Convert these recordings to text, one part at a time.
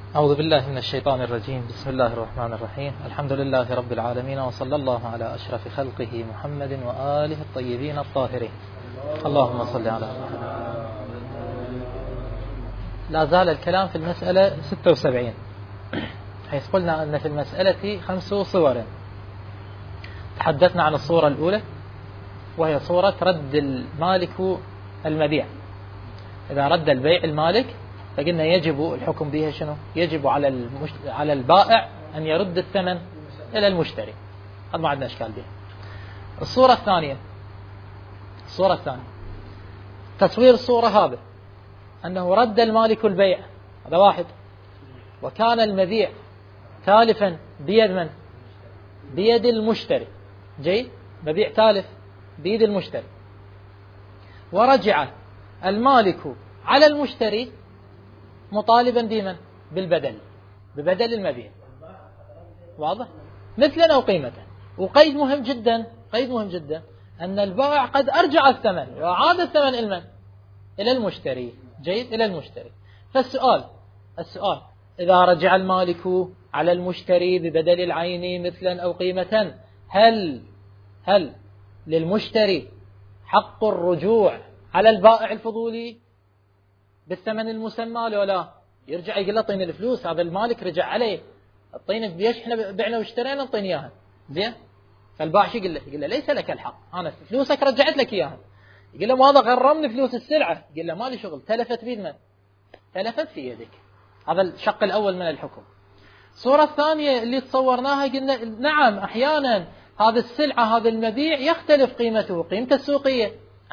أعوذ بالله من الشيطان الرجيم. بسم الله الرحمن الرحيم. الحمد لله رب العالمين، وصلى الله على أشرف خلقه محمد وآله الطيبين الطاهرين. اللهم صل على محمد. لا زال الكلام في المسألة 76، حيث قلنا أن في المسألة 5 صور. تحدثنا عن الصورة الأولى وهي صورة رد المالك المبيع. إذا رد البيع المالك فقلنا يجب الحكم بها شنو؟ يجب على البائع أن يرد الثمن إلى المشتري. هذا ما عندنا إشكال بها. الصورة الثانية تصوير الصورة هذا أنه رد المالك البيع، هذا واحد، وكان المبيع تالفا بيد من؟ بيد المشتري. جيد، مبيع تالف بيد المشتري، ورجع المالك على المشتري مطالبا بمن؟ بالبدل، ببدل المبيع. واضح؟ مثلا أو قيمة. وقيد مهم جدا، قيد مهم جدا، أن البائع قد أرجع الثمن وأعاد الثمن إلى المشتري. جيد، إلى المشتري. فالسؤال إذا رجع المالك على المشتري ببدل العين مثلا أو قيمة، هل للمشتري حق الرجوع على البائع الفضولي بالثمن المسمى ولا لا؟ يرجع يقول له اعطيني الفلوس، هذا المالك رجع عليه، اعطيني بيش، احنا بعنا واشترينا، اعطيني اياها. زين، فالبائع شو يقول له؟ يقول له ليس لك الحق، انا فلوسك رجعت لك اياها. يقول له ما هذا غرمني فلوس السلعه. يقول له مالي شغل، تلفت بيد من؟ تلفت في يدك. هذا الشق الاول من الحكم. الصوره الثانيه اللي تصورناها قلنا نعم احيانا هذه السلعه، هذا المبيع يختلف قيمته، قيمته السوقيه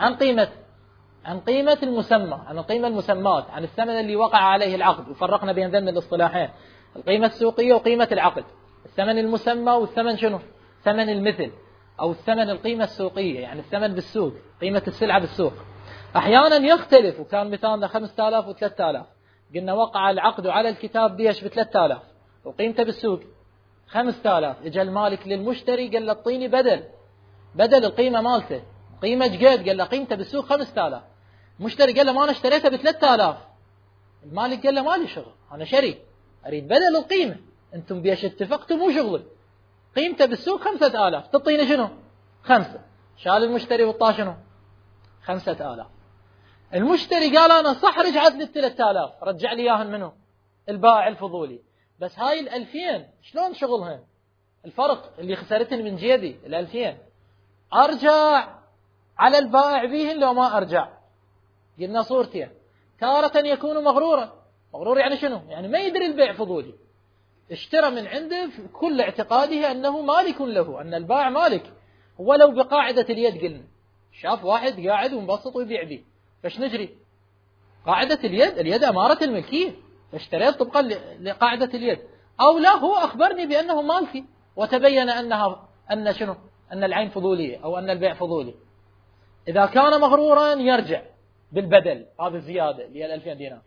عن قيمة المسمى، عن القيمة المسمات، عن الثمن اللي وقع عليه العقد. وفرقنا بين ذنب الاصطلاحين، القيمة السوقية وقيمة العقد. الثمن المسمى والثمن شنو؟ ثمن المثل، أو الثمن القيمة السوقية، يعني الثمن بالسوق، قيمة السلعة بالسوق. أحيانا يختلف، وكان مثالنا 5000 و3000. قلنا وقع العقد على الكتاب بيش ب3000 وقيمته بالسوق 5000. اجى المالك للمشتري قال له اعطيني بدل القيمة مالته، قيمة جديد، قال له قيمته بالسوق 5000. المشتري قال له ما أنا اشتريته ب3000. المالك قال له مالي شغل، أنا شري، أريد بدل القيمة، أنتم بيش اتفقتوا مو شغلي، قيمته بالسوق 5000، تعطيني شنو؟ 5. شال المشتري وطاه شنو؟ 5000. المشتري قال أنا صح رجعت لي 3000، رجع لي إياهن منه البائع الفضولي، بس هاي 2000 شلون شغلهن؟ الفرق اللي خسرتن من جيبي 2000 أرجع على البائع بيهن لو ما أرجع؟ قلنا صورتين. تارة يكون مغرورا. مغرور يعني شنو؟ يعني ما يدري البيع فضولي، اشترى من عنده كل اعتقاده أنه مالك له، أن البائع مالك، ولو بقاعدة اليد. قلنا شاف واحد قاعد ومبسط ويبيع به، فاش نجري؟ قاعدة اليد أمارة الملكية، فاشتريت طبقا لقاعدة اليد. أو لا، هو أخبرني بأنه مالكي وتبين أن شنو؟ أن العين فضولية أو أن البيع فضولي. إذا كان مغرورا يرجع بالبدل، هذا الزيادة اللي هي 2000 دينار.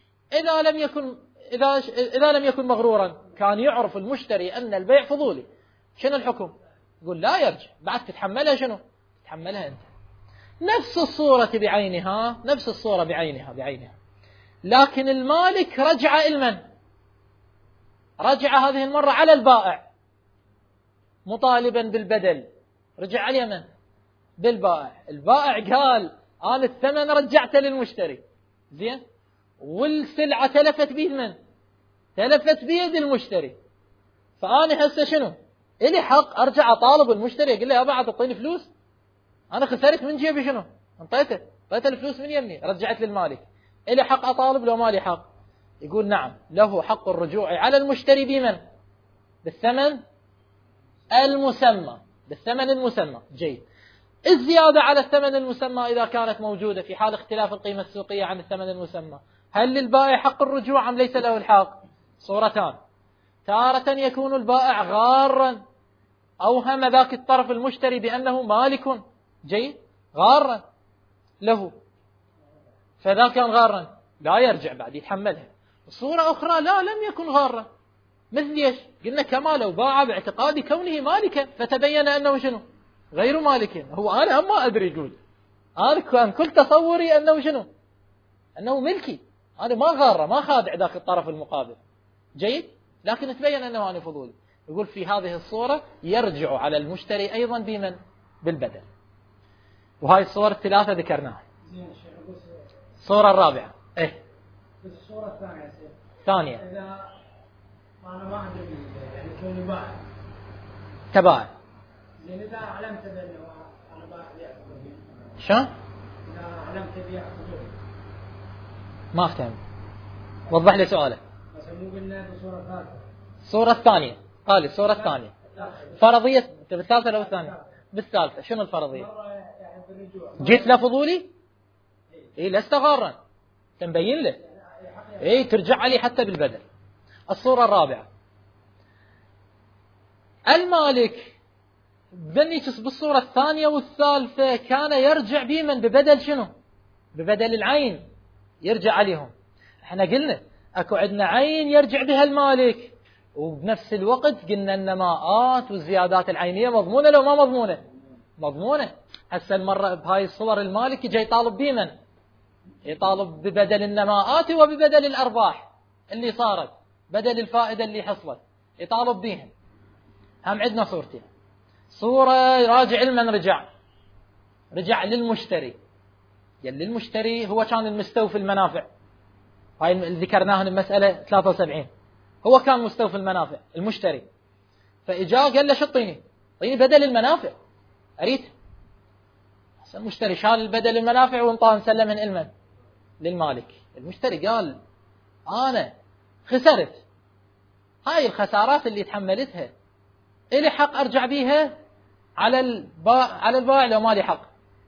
إذا لم يكن مغرورا، كان يعرف المشتري أن البيع فضولي، شنو الحكم؟ يقول لا يرجع، بعد تتحملها شنو؟ تتحملها أنت. نفس الصورة بعينها، نفس الصورة بعينها، لكن المالك رجع إلمن؟ رجع هذه المرة على البائع مطالبا بالبدل. رجع على من؟ بالبائع. البائع قال أنا الثمن رجعته للمشتري، زين، والسلعة تلفت بيد من؟ تلفت بيد المشتري. فأنا هسه شنو؟ إلي حق أرجع أطالب المشتري، أقول له يا بعد أعطيني فلوس، أنا خسرت من جيبي شنو؟ أعطيته الفلوس من يمني، رجعت للمالك. إلي حق أطالب لو مالي حق؟ يقول نعم، له حق الرجوع على المشتري بمن؟ بالثمن المسمى. جيد. الزيادة على الثمن المسمى إذا كانت موجودة في حال اختلاف القيمة السوقية عن الثمن المسمى، هل للبائع حق الرجوع أم ليس له الحق؟ صورتان. تارة يكون البائع غارا، أوهم ذاك الطرف المشتري بأنه مالك، جيد، غارا له، فذا كان غارا لا يرجع، بعد يتحملها. صورة أخرى لا، لم يكن غارا، مثل ايش؟ قلنا كما لو باع باعتقاد كونه مالكا، فتبين أنه شنو؟ غير مالك. هو أنا ما أدري، يقول أنا كان كل تصوري أنه شنو؟ أنه ملكي، أنا ما غارة، ما خادع ذاك الطرف المقابل. جيد، لكن تبين أنه أنا فضولي. يقول في هذه الصورة يرجع على المشتري أيضا بمن؟ بالبدل. وهاي الصور الثلاثة ذكرناها. الصورة الرابعة إيه؟ الصورة الثانية ثانية إذا أنا ما أدري يعني كوني باع كبائع، زين إذا علمت بأنه أنا باع بيع فضولي، شلون؟ إذا علمت بيع فضولي ما أفهم، وضح لي سؤالك. بس مو قلنا بالصورة الثالثة. الصورة الثانية قال الصورة الثانية فرضية بالثالثة لو الثانية؟ بالثالثة. شنو الفرضية؟ يعني بالرجوع جيت له فضولي إيه لست غارا، تنبين له إيه ترجع عليه حتى بالبدل. الصورة الرابعة المالك بنيتس بالصورة الثانية والثالثة كان يرجع بمن؟ ببدل شنو؟ ببدل العين يرجع عليهم. احنا قلنا اكو عندنا عين يرجع بها المالك، وبنفس الوقت قلنا النماءات والزيادات العينية مضمونة لو ما مضمونة؟ مضمونة. هسه المرة بهاي الصور المالك يجي يطالب بمن؟ يطالب ببدل النماءات وببدل الأرباح اللي صارت، بدل الفائدة اللي حصلت يطالب بهم. هم عندنا صورتين. صورة راجع لمن؟ رجع للمشتري. يلي المشتري هو كان المستوفي المنافع، هاي اللي ذكرناها المسألة 73. هو كان مستوفي المنافع المشتري، فإجا قال له شو اعطيني بدل المنافع أريد. المشتري شال البدل المنافع وانطاه مسلمهن المن؟ للمالك. المشتري قال أنا خسرت، هاي الخسارات اللي تحملتها إلي حق أرجع بيها على البائع لو مالي حق؟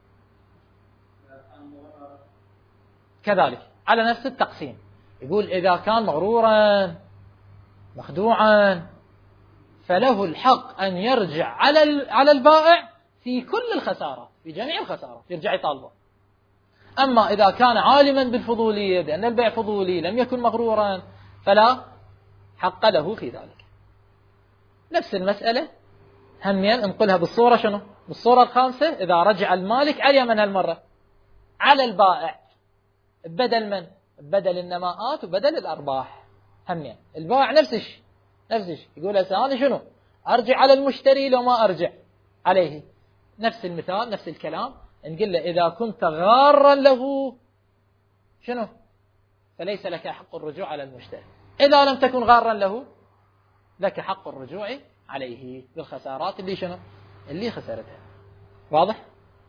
كذلك على نفس التقسيم. يقول إذا كان مغرورا مخدوعا فله الحق أن يرجع على البائع في كل الخسارات، في جميع الخسارات يرجع يطالبه. أما إذا كان عالما بالفضولية بأن البيع فضولي لم يكن مغرورا فلا حق له في ذلك. نفس المسألة همين نقولها بالصورة شنو؟ بالصورة الخامسة. إذا رجع المالك على من هالمرة؟ على البائع بدل من؟ بدل النماءات وبدل الأرباح. همين البائع نفس الشيء يقول أنا شنو؟ أرجع على المشتري لو ما أرجع عليه. نفس المثال نفس الكلام. نقول له إذا كنت غارا له شنو؟ فليس لك حق الرجوع على المشتري. إذا لم تكن غارا له لك حق الرجوع عليه بالخسارات اللي شنو؟ اللي خسرتها. واضح؟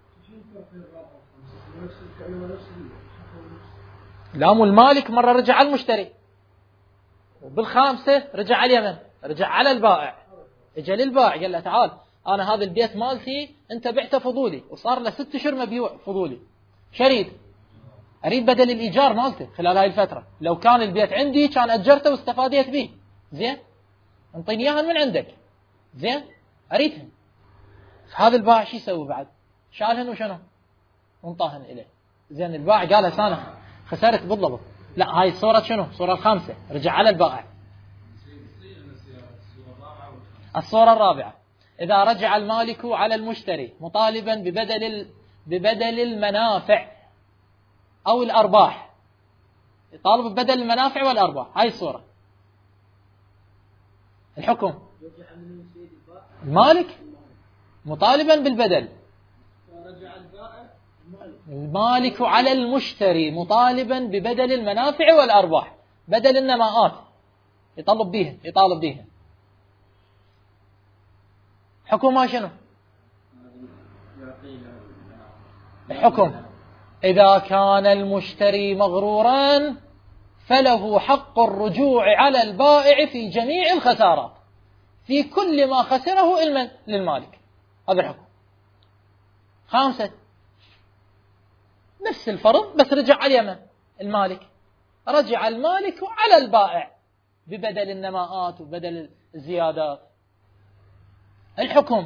لام المالك مرة رجع على المشتري، وبالخامسة رجع على اليمن، رجع على البائع. اجى للبائع قال له تعال أنا هذا البيت مالتي أنت بعته فضولي وصار له 6 أشهر مبيوع فضولي، شريد أريد بدل الإيجار مالته خلال هاي الفترة. لو كان البيت عندي كان أجرته واستفاديت به، زين انطيني إياها من عندك، زين أريدهن. هذا البائع شو يسوي بعد؟ شالهن وشنو؟ وانطاهن إليه. زين البائع قال أنا خسرت بالضبط. لا هاي الصورة شنو؟ الصورة الخامسة رجع على البائع. الصورة الرابعة إذا رجع المالك على المشتري مطالبا ببدل المنافع أو الأرباح، يطالب ببدل المنافع والأرباح. هاي الصورة. الحكم المالك مطالبا بالبدل، المالك على المشتري مطالبا ببدل المنافع والأرباح، بدل النماءات يطالب بيها. حكمها شنو؟ الحكم إذا كان المشتري مغرورا فله حق الرجوع على البائع في جميع الخسارات، في كل ما خسره للمالك. هذا الحكم. خامسة نفس الفرض بس رجع على اليمن المالك، رجع المالك على البائع ببدل النماءات وبدل الزيادات. الحكم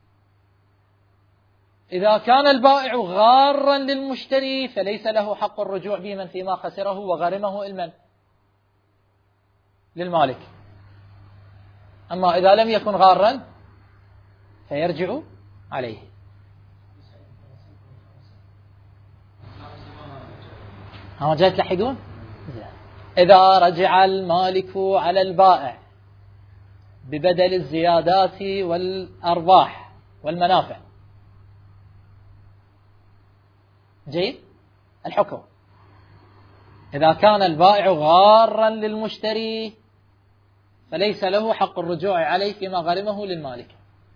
إذا كان البائع غارا للمشتري فليس له حق الرجوع بمن فيما خسره وغرمه للمالك. أما إذا لم يكن غارا فيرجع عليه. ها جاي تلحقون؟ إذا رجع المالك على البائع ببدل الزيادات والأرباح والمنافع. جيد. الحكم: إذا كان البائع غارا للمشتري فليس له حق الرجوع عليه فيما غرمه للمالك.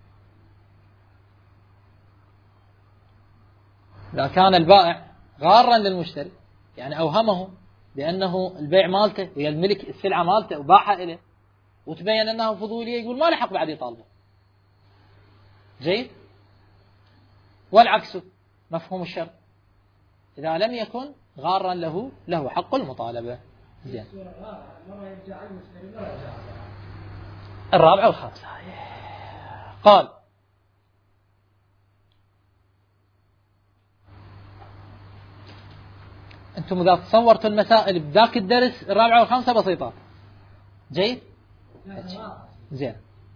إذا كان البائع غارا للمشتري، يعني أوهمه بأنه البيع مالته وهي الملك السلعة مالته وباعها إليه وتبين أنها فضولية، يقول ما له حق بعد يطالبه. جيد. والعكس مفهوم الشرط: إذا لم يكن غارا له حق المطالبة. زين. الرابعة والخامسة. قال: أنتم إذا تصورتوا المسائل بذاك الدرس الرابعة والخامسة بسيطة. جيد. زين.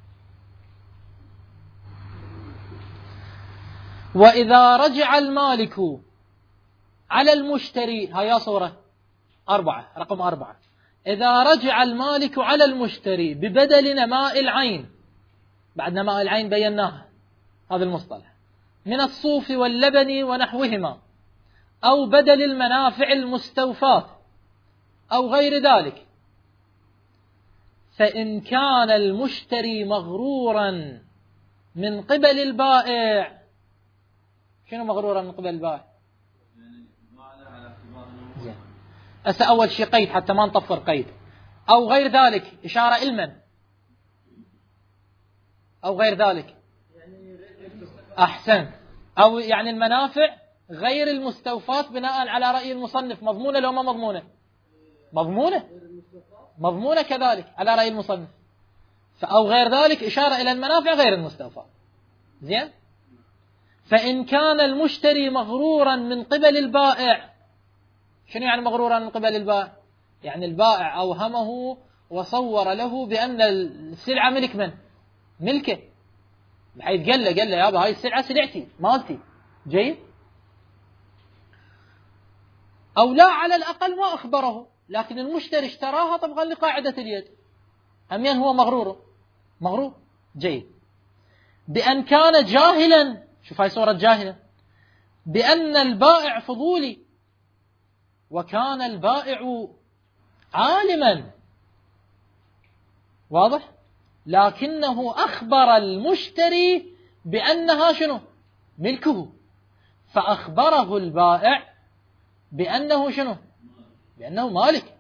وإذا رجع المالك على المشتري، هيا صورة 4 رقم 4. إذا رجع المالك على المشتري ببدل نماء العين، بعد نماء العين بيناها هذا المصطلح، من الصوف واللبن ونحوهما، أو بدل المنافع المستوفاة أو غير ذلك، فإن كان المشتري مغرورا من قبل البائع. شنو مغرورا من قبل البائع؟ زين. هسه أول شيء قيد حتى ما نطفر قيد. أو غير ذلك إشارة إلمن. أو غير ذلك أحسن. أو يعني المنافع غير المستوفاة بناء على رأي المصنف، مضمونة لو ما مضمونة؟ مضمونة كذلك على رأي المصنف. أو غير ذلك إشارة إلى المنافع غير المستوفاة. زين. فإن كان المشتري مغرورا من قبل البائع. شنو يعني مغرورا من قبل البائع؟ يعني البائع أوهمه وصور له بأن السلعة ملك من؟ ملكه، بحيث قال له يابا هاي السلعة سلعتي مالتي. جيد. أو لا على الأقل ما أخبره، لكن المشتري اشتراها طبقا لقاعدة اليد، أمين هو مغرور. جيد. بأن كان جاهلا، شوف هاي صورة جاهلة، بأن البائع فضولي وكان البائع عالما، واضح، لكنه أخبر المشتري بأنها شنو؟ ملكه، فأخبره البائع بأنه شنو؟ بأنه مالك.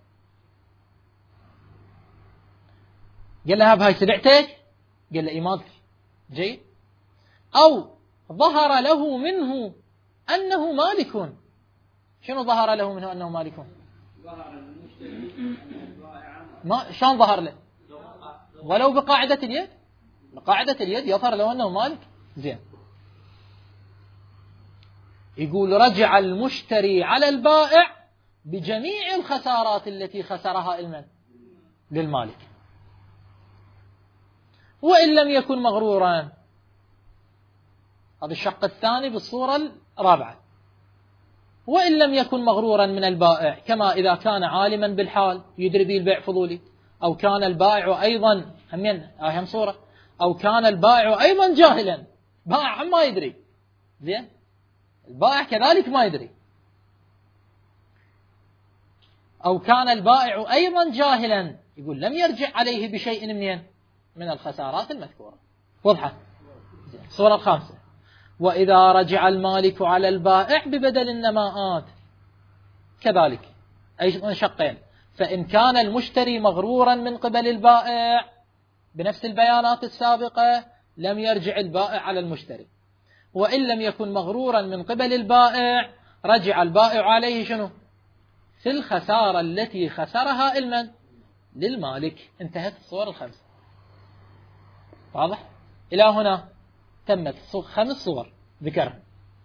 قال له هاي سلعتك؟ قال له إيه مالك. جيد. أو ظهر له منه أنه مالك. شنو ظهر له منه أنه مالك؟ ظهر المشتري ما شلون ظهر له؟ ولو بقاعدة اليد. بقاعدة اليد يظهر له أنه مالك. زين. يقول رجع المشتري على البائع بجميع الخسارات التي خسرها المن للمالك، وإن لم يكن مغرورا. هذا الشق الثاني بالصورة الرابعة. وإن لم يكن مغرورا من البائع، كما إذا كان عالما بالحال يدري به البيع فضولي، أو كان البائع أيضا أهم صورة، أو كان البائع أيضا جاهلا، بائع ما يدري. زين. البائع كذلك ما يدري. أو كان البائع أيضا جاهلا، يقول لم يرجع عليه بشيء من الخسارات المذكورة. واضحة. الصورة الخامسة: وإذا رجع المالك على البائع ببدل النماءات، كذلك أي شقين. فإن كان المشتري مغرورا من قبل البائع بنفس البيانات السابقة لم يرجع البائع على المشتري. وإن لم يكن مغرورا من قبل البائع رجع البائع عليه شنو؟ في الخسارة التي خسرها المن للمالك. انتهت الصور الخمسة. واضح؟ إلى هنا تمت 5 صور ذكرها.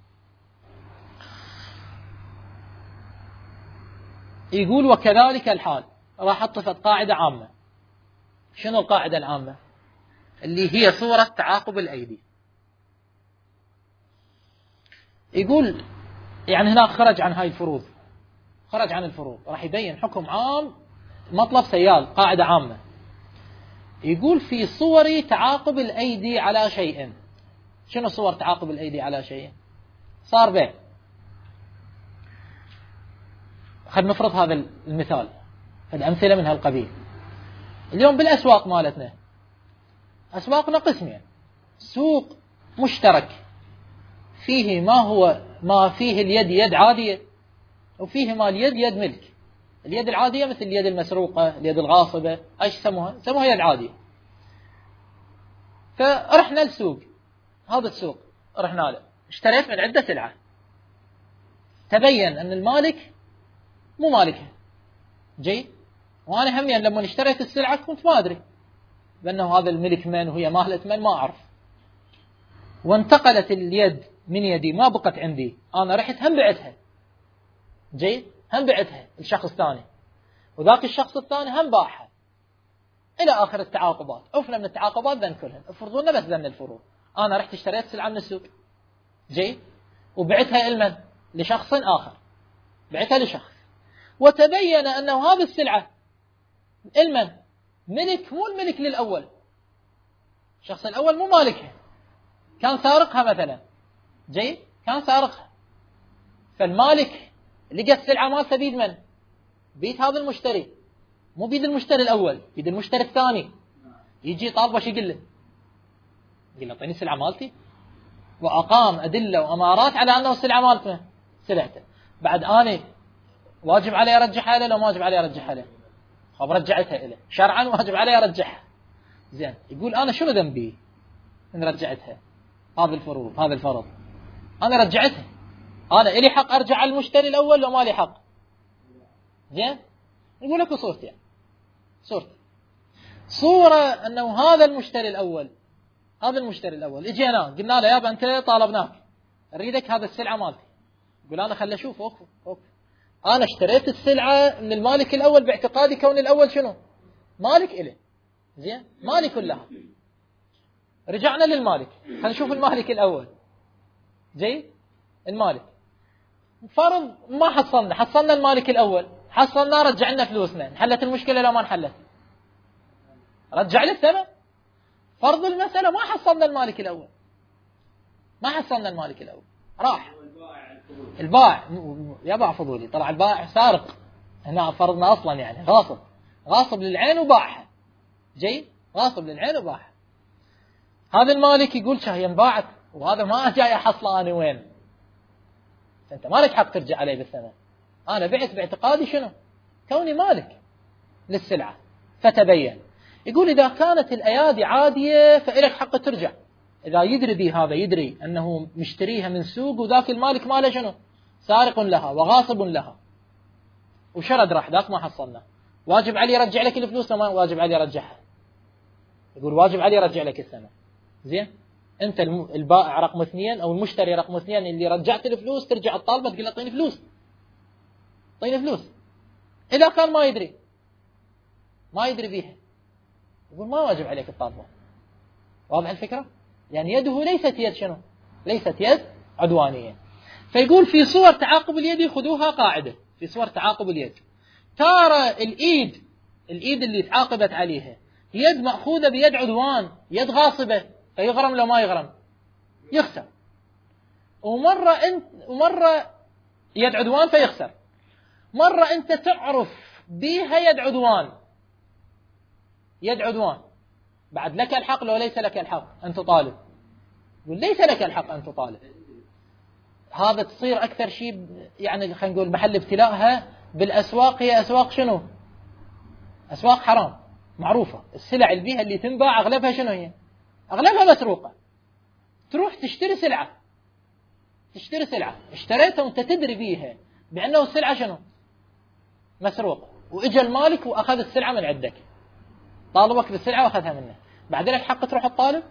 يقول وكذلك الحال. راح أطفت قاعدة عامة. شنو القاعدة العامة؟ اللي هي صورة تعاقب الأيدي. يقول يعني هنا خرج عن هاي الفروض، خرج عن الفروض، راح يبين حكم عام مطلب سيال، قاعدة عامة. يقول في صور تعاقب الأيدي على شيء. شنو صور تعاقب الأيدي على شيء؟ صار بيع. خلينا نفرض هذا المثال، الأمثلة من هالقبيل. اليوم بالأسواق مالتنا، أسواقنا قسمين: سوق مشترك فيه ما فيه اليد يد عادية، وفيه ما اليد يد ملك. اليد العادية مثل اليد المسروقة، اليد الغاصبة، ايش يسموها؟ يسموها يد عادية. فرحنا السوق، هذا السوق رحنا له، اشتريت من عنده سلعة، تبين أن المالك مو مالكها. جيد. وأنا هميا لما اشتريت السلعة كنت ما أدري بأنه هذا الملك من وهي مالة من، ما أعرف. وانتقلت اليد من يدي، ما بقت عندي، أنا رحت هم بعتها. جيد. هم بعتها الشخص الثاني، وذاك الشخص الثاني هم باعها، إلى آخر التعاقبات. عفنا من التعاقبات ذن كلهن، افرضوا لنا بس ذن الفروض. أنا رحت اشتريت سلعة من السوق، جيد، وبعتها إلمن؟ لشخص آخر، بعتها لشخص، وتبين أنه هذه السلعة إلمن؟ ملك، مو الملك للأول. الشخص الأول مو مالكها، كان سارقها مثلا. جيد. كان سارقها. فالمالك لقى السلعة مالته بيد من؟ بيد هذا المشتري، مو بيد المشتري الأول، بيد المشتري الثاني. يجي طالبه شو يقول له؟ يقول له اعطيني السلعة مالتي، وأقام أدلة وأمارات على أنه السلعة مالته، سلعته. بعد أنا واجب علي أرجعها له، لو ما واجب علي أرجعها له؟ خب رجعتها له شرعا، واجب علي أرجعها. زين. يقول أنا شنو ذنبي إن رجعتها؟ هذا الفروض، هذا الفرض، أنا رجعتها، أنا إلي حق أرجع على المشتري الأول لو ما لي حق؟ زين. يقول لك صورتي، يعني صورة أنه هذا المشتري الأول، إجينا قلنا له يابا أنت طالبناك، أريدك هذا السلعة مالتي. يقول أنا خل أشوف، أوف. أنا اشتريت السلعة من المالك الأول باعتقادي كون الأول شنو؟ مالك إلي. زين. مالك كلها. رجعنا للمالك، خلينا نشوف المالك الأول. جيد. المالك فرض ما حصلنا المالك الأول، حصلنا رجعنا فلوسنا، انحلت المشكلة لو ما انحلت؟ رجع لي الثمن. فرض المسألة ما حصلنا المالك الأول، راح البائع يباع فضولي، طلع البائع سارق. هنا فرضنا أصلا يعني غاصب للعين وباعها. جيد. غاصب للعين وباعها. هذا المالك يقول شهي انباعت، وهذا ما جاي أحصله أنا وين. أنت مالك حق ترجع علي بالثمن، أنا بعت باعتقادي شنو؟ كوني مالك للسلعة. فتبين. يقول إذا كانت الأيادي عادية فإلك حق ترجع. إذا يدري به هذا، يدري أنه مشتريها من سوق، وذاك المالك ماله شنو؟ سارق لها وغاصب لها، وشرد راح ذاك ما حصلنا، واجب علي يرجع لك الفلوس؟ ما واجب علي يرجعها. يقول واجب علي يرجع لك الثمن. زين. أنت البائع رقم 2 أو المشتري رقم 2 اللي رجعت الفلوس، ترجع الطالبة تقول له اعطيني فلوس. إذا كان ما يدري بيها، يقول ما واجب عليك الطالبة. واضح الفكرة؟ يعني يده ليست يد شنو؟ ليست يد عدوانية. فيقول في صور تعاقب اليد خذوها قاعدة. في صور تعاقب اليد، ترى الإيد اللي تعاقبت عليها يد مأخوذة بيد عدوان، يد غاصبة، فيغرم لو ما يغرم؟ يخسر. ومرة يد عدوان فيخسر. مرة أنت تعرف بها يد عدوان، بعد لك الحق لو ليس لك الحق أن تطالب؟ وليس لك الحق أن تطالب. هذا تصير أكثر شيء يعني خلينا نقول محل ابتلاءها بالأسواق. هي أسواق شنو؟ أسواق حرام معروفة. السلع البيها اللي تنباع أغلبها شنو هي؟ أغلبها مسروقة. تروح تشتري سلعة اشتريتها وانت تدري بيها بأنه السلعة شنو؟ مسروقة، وإجا المالك وأخذ السلعة من عندك، طالبك بالسلعة وأخذها منه، بعد لك حق تروح الطالب؟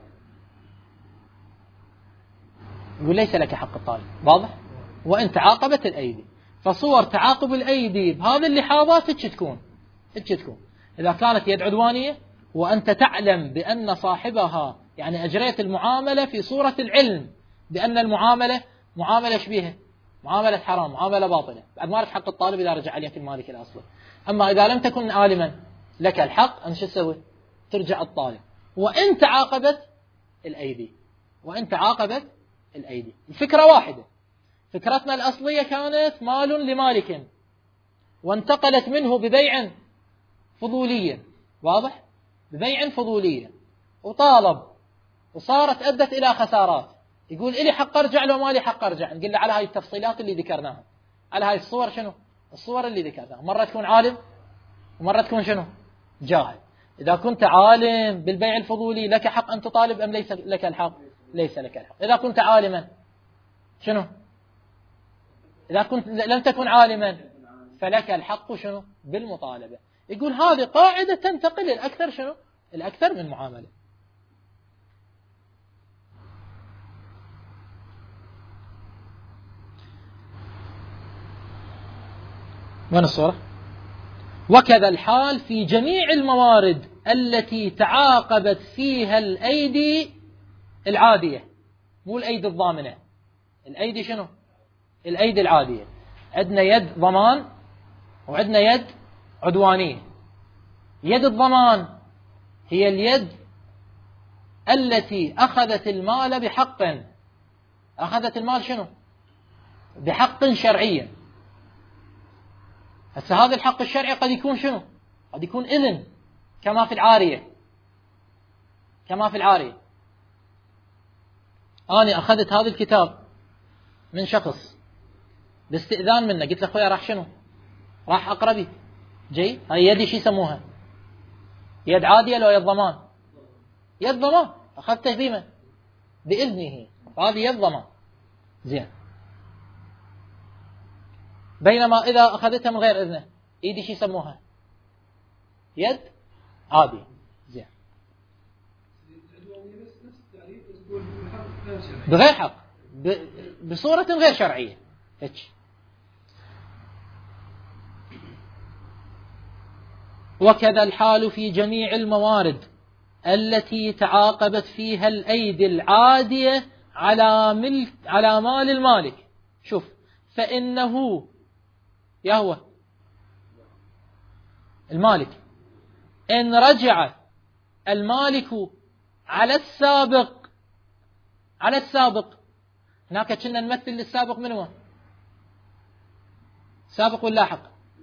يقول ليس لك حق الطالب. واضح؟ وإن تعاقبت الأيدي، فصور تعاقب الأيدي بهذه اللحاظات تكون إذا كانت يد عدوانية وأنت تعلم بأن صاحبها يعني أجريت المعاملة في صورة العلم بأن المعاملة معاملة شبيهة معاملة حرام، معاملة باطلة، بعد ما لك حق الطالب إذا رجع عليك المالك الأصلي. أما إذا لم تكن عالما لك الحق أن شو تسوي؟ ترجع الطالب، وإن تعاقبت الأيدي، وإن تعاقبت الأيدي. الفكرة واحدة، فكرتنا الأصلية كانت مال لمالك وانتقلت منه ببيع فضوليا، واضح؟ ببيع فضوليا، وطالب وصارت أدت إلى خسارات، يقول إلي حق أرجع لو مالي حق أرجع. نقول له على هاي التفصيلات اللي ذكرناها، على هاي الصور، شنو الصور اللي ذكرناها. مرة تكون عالم ومرة تكون شنو؟ جاهل. إذا كنت عالم بالبيع الفضولي لك حق أن تطالب أم ليس لك الحق؟ ليس لك الحق. إذا كنت عالما شنو؟ إذا كنت لم تكن عالما فلك الحق شنو؟ بالمطالبة. يقول هذه قاعدة تنتقل الأكثر شنو؟ الأكثر من معاملة. من الصورة؟ وكذا الحال في جميع الموارد التي تعاقبت فيها الأيدي العادية، مو الأيدي الضامنة. الأيدي شنو؟ الأيدي العادية. عندنا يد ضمان وعندنا يد عدوانية. يد الضمان هي اليد التي أخذت المال بحق، أخذت المال شنو؟ بحق شرعي. هسه هذا الحق الشرعي قد يكون شنو؟ قد يكون إذن، كما في العارية. كما في العارية، أنا أخذت هذا الكتاب من شخص باستئذان منه، قلت له أخويا راح شنو؟ راح أقرأ بك. جي هاي يدي شو يسموها؟ يد عادية لو يد ضمان؟ يد ضمان، أخذته بما بإذنه، هذه يد ضمان. زين. بينما إذا أخذتها من غير إذنه إيدي شو يسموها؟ يد عادية. زين. بغير حق، بصورة غير شرعية. هيك. وكذا الحال في جميع الموارد التي تعاقبت فيها الأيدي العادية على مال المالك. شوف، فإنه يهوى المالك إن رجع المالك على السابق هناك كنا نمثل للسابق من هو؟ سابق واللاحق،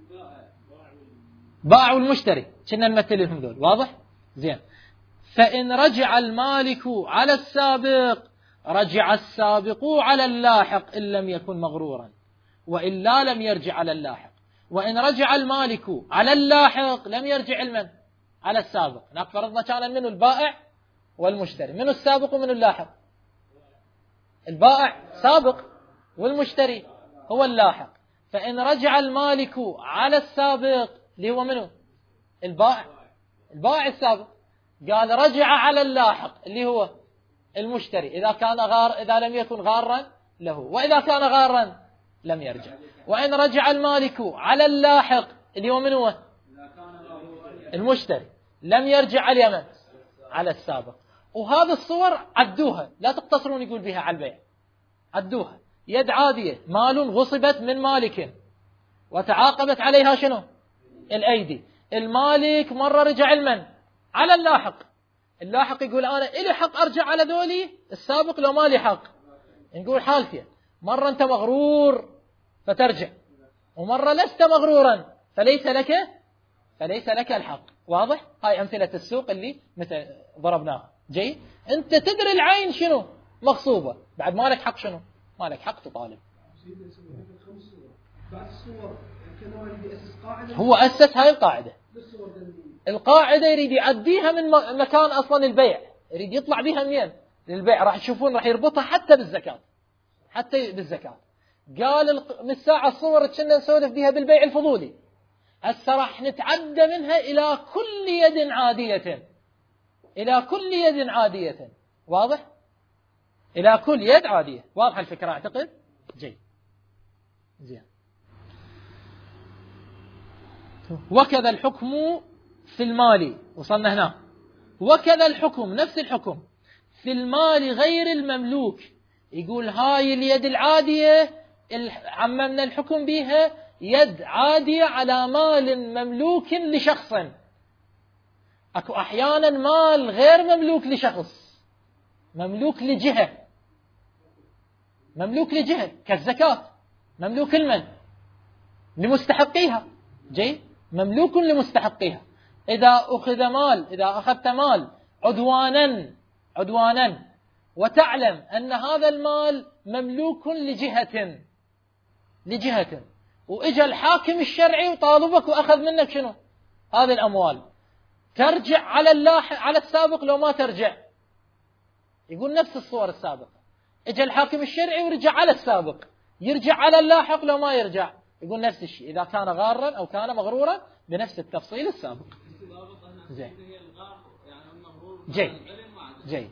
باع والمشتري، كنا نمثل لهم ذول، واضح؟ زين. فإن رجع المالك على السابق رجع السابق على اللاحق إن لم يكن مغرورا، وإلا لم يرجع على اللاحق. وإن رجع المالك على اللاحق لم يرجع المن على السابق. هناك فرضنا كان منه البائع والمشتري، منه السابق ومنه اللاحق؟ البائع سابق والمشتري هو اللاحق. فإن رجع المالك على السابق اللي هو منه البائع السابق، قال رجع على اللاحق اللي هو المشتري إذا لم يكن غارا له، وإذا كان غارا لم يرجع. وإن رجع المالك على اللاحق اللي هو من هو؟ المشتري، لم يرجع على اليمن على السابق. وهذه الصور عدوها، لا تقتصرون يقول بها على البيع، عدوها. يد عادية، مال غصبت من مالك وتعاقبت عليها شنو؟ الأيدي. المالك مرة رجع المن على اللاحق، اللاحق يقول أنا إلي حق أرجع على ذولي السابق لو مالي حق. نقول حالتين، مرة أنت مغرور فترجع، ومرة لست مغرورا فليس لك الحق. واضح؟ هاي أمثلة السوق اللي مثل ضربناها. جيد؟ أنت تدري العين شنو مغصوبة، بعد ما لك حق شنو؟ ما لك حق تطالب. هو أسس هاي القاعدة، القاعدة يريد يعديها من مكان أصلا البيع، يريد يطلع بها منين؟ للبيع. راح تشوفون راح يربطها حتى بالزكاة. قال من الساعة الصور كنا نسولف بها بالبيع الفضولي، هسه راح نتعدى منها إلى كل يد عادية. واضح؟ إلى كل يد عادية. واضح الفكرة أعتقد؟ جيد. زين. وكذا الحكم في المال، وصلنا هنا. وكذا الحكم، نفس الحكم في المال غير المملوك. يقول هاي اليد العادية عممنا الحكم بها يد عادية على مال مملوك لشخص. أكو أحيانا مال غير مملوك لشخص، مملوك لجهة، مملوك لجهة كالزكاة، مملوك لمن؟ لمستحقيها. جيد، مملوك لمستحقيها. إذا أخذت مال عدوانا وتعلم أن هذا المال مملوك لجهة وإجا الحاكم الشرعي وطالبك وأخذ منك شنو؟ هذه الأموال، ترجع على السابق لو ما ترجع؟ يقول نفس الصور السابقة. إجا الحاكم الشرعي ورجع على السابق، يرجع على اللاحق لو ما يرجع؟ يقول نفس الشيء إذا كان غارا أو كان مغرورا بنفس التفصيل السابق. زين، جيد.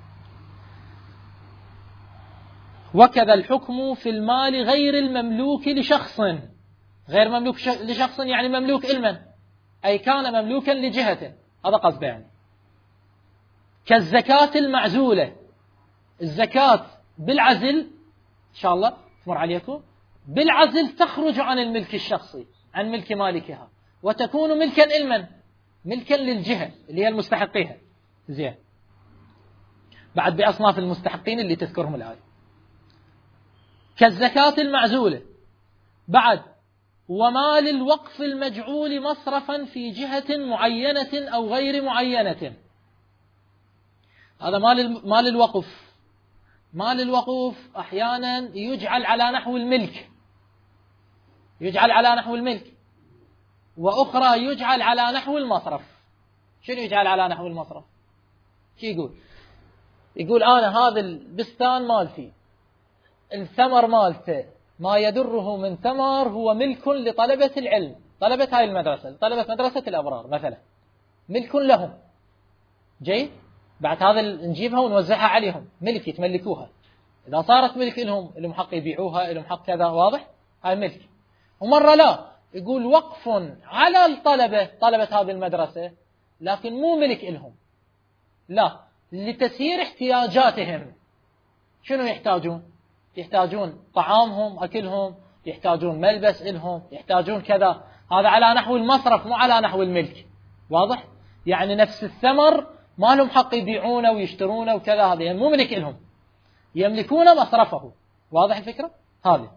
وكذا الحكم في المال غير المملوك لشخص. غير مملوك لشخص يعني مملوك إلمن، أي كان مملوكا لجهة، هذا قصده يعني. كالزكاة المعزولة، الزكاة بالعزل إن شاء الله تمر عليكم، بالعزل تخرج عن الملك الشخصي، عن ملك مالكها، وتكون ملكا إلمن، ملكا للجهة اللي هي المستحقيها. زين، بعد بأصناف المستحقين اللي تذكرهم الآية. كالزكاة المعزولة. بعد ومال الوقف المجعول مصرفا في جهة معينة أو غير معينة. هذا مال الوقف. مال الوقف أحيانا يجعل على نحو الملك، يجعل على نحو الملك، وأخرى يجعل على نحو المصرف. شنو يجعل على نحو المصرف؟ شو يقول أنا هذا البستان مالتي، الثمر مالته ما يدره من ثمر هو ملك لطلبة العلم، طلبة هاي المدرسة، طلبة مدرسة الأبرار مثلا، ملك لهم. جيد، بعد هذا نجيبها ونوزعها عليهم، ملك يتملكوها. إذا صارت ملك لهم، لهم حق يبيعوها، لهم حق كذا، واضح؟ هاي ملك. ومرة لا، يقول وقف على الطلبة، طلبة هذه المدرسة، لكن مو ملك لهم، لا، لتسيير احتياجاتهم. شنو يحتاجون؟ يحتاجون طعامهم، أكلهم، يحتاجون ملبس لهم، يحتاجون كذا. هذا على نحو المصرف مو على نحو الملك، واضح؟ يعني نفس الثمر ما لهم حق يبيعونه ويشترونه وكذا، هذا يعني مو ملك لهم، يملكون مصرفه. واضح الفكرة؟ هذه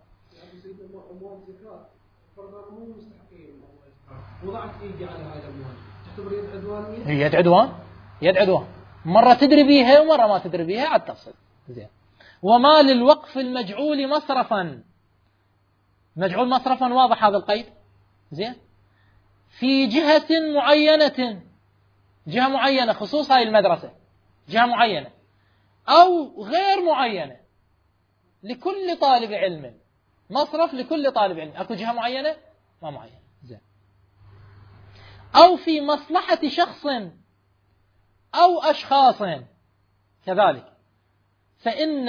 وضعت ايدي على هذا الاموال تعتبر يد عدوانيه؟ هي يد عدوان، مرة تدري بيها ومرة ما تدري بيها، عاد تفصل. زين. ومال الوقف المجعول مصرفا، مجعول مصرفا، واضح هذا القيد؟ زين. في جهة معينة، جهة معينة خصوص هاي المدرسة، جهة معينة أو غير معينة، لكل طالب علم، مصرف لكل طالب علم. أكو جهة معينة؟ ما معينة. زين. أو في مصلحة شخص أو أشخاص كذلك، فإن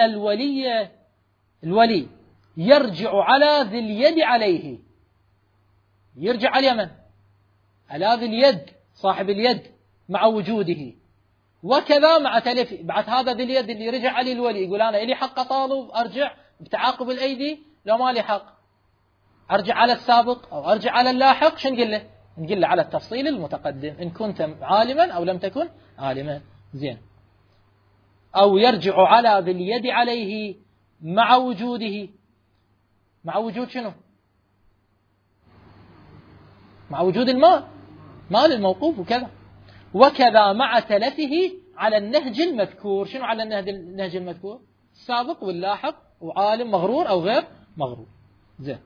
الولي يرجع على ذي اليد عليه، يرجع على من؟ على ذي اليد، صاحب اليد مع وجوده، وكذا مع تلف. بعد هذا ذي اليد اللي رجع عليه الولي يقول أنا إلي حق طالب، أرجع بتعاقب الأيدي، لو ما لي حق أرجع على السابق أو أرجع على اللاحق. شو نقول له؟ نقول له على التفصيل المتقدم، إن كنت عالما أو لم تكن عالما. زين. أو يرجع على ذي اليد عليه مع وجوده، مع وجود شنو؟ مع وجود المال، مال الموقوف وكذا. وكذا مع تلفه على النهج المذكور. شنو على النهج المذكور؟ السابق واللاحق، وعالم مغرور أو غير مغرور. زين.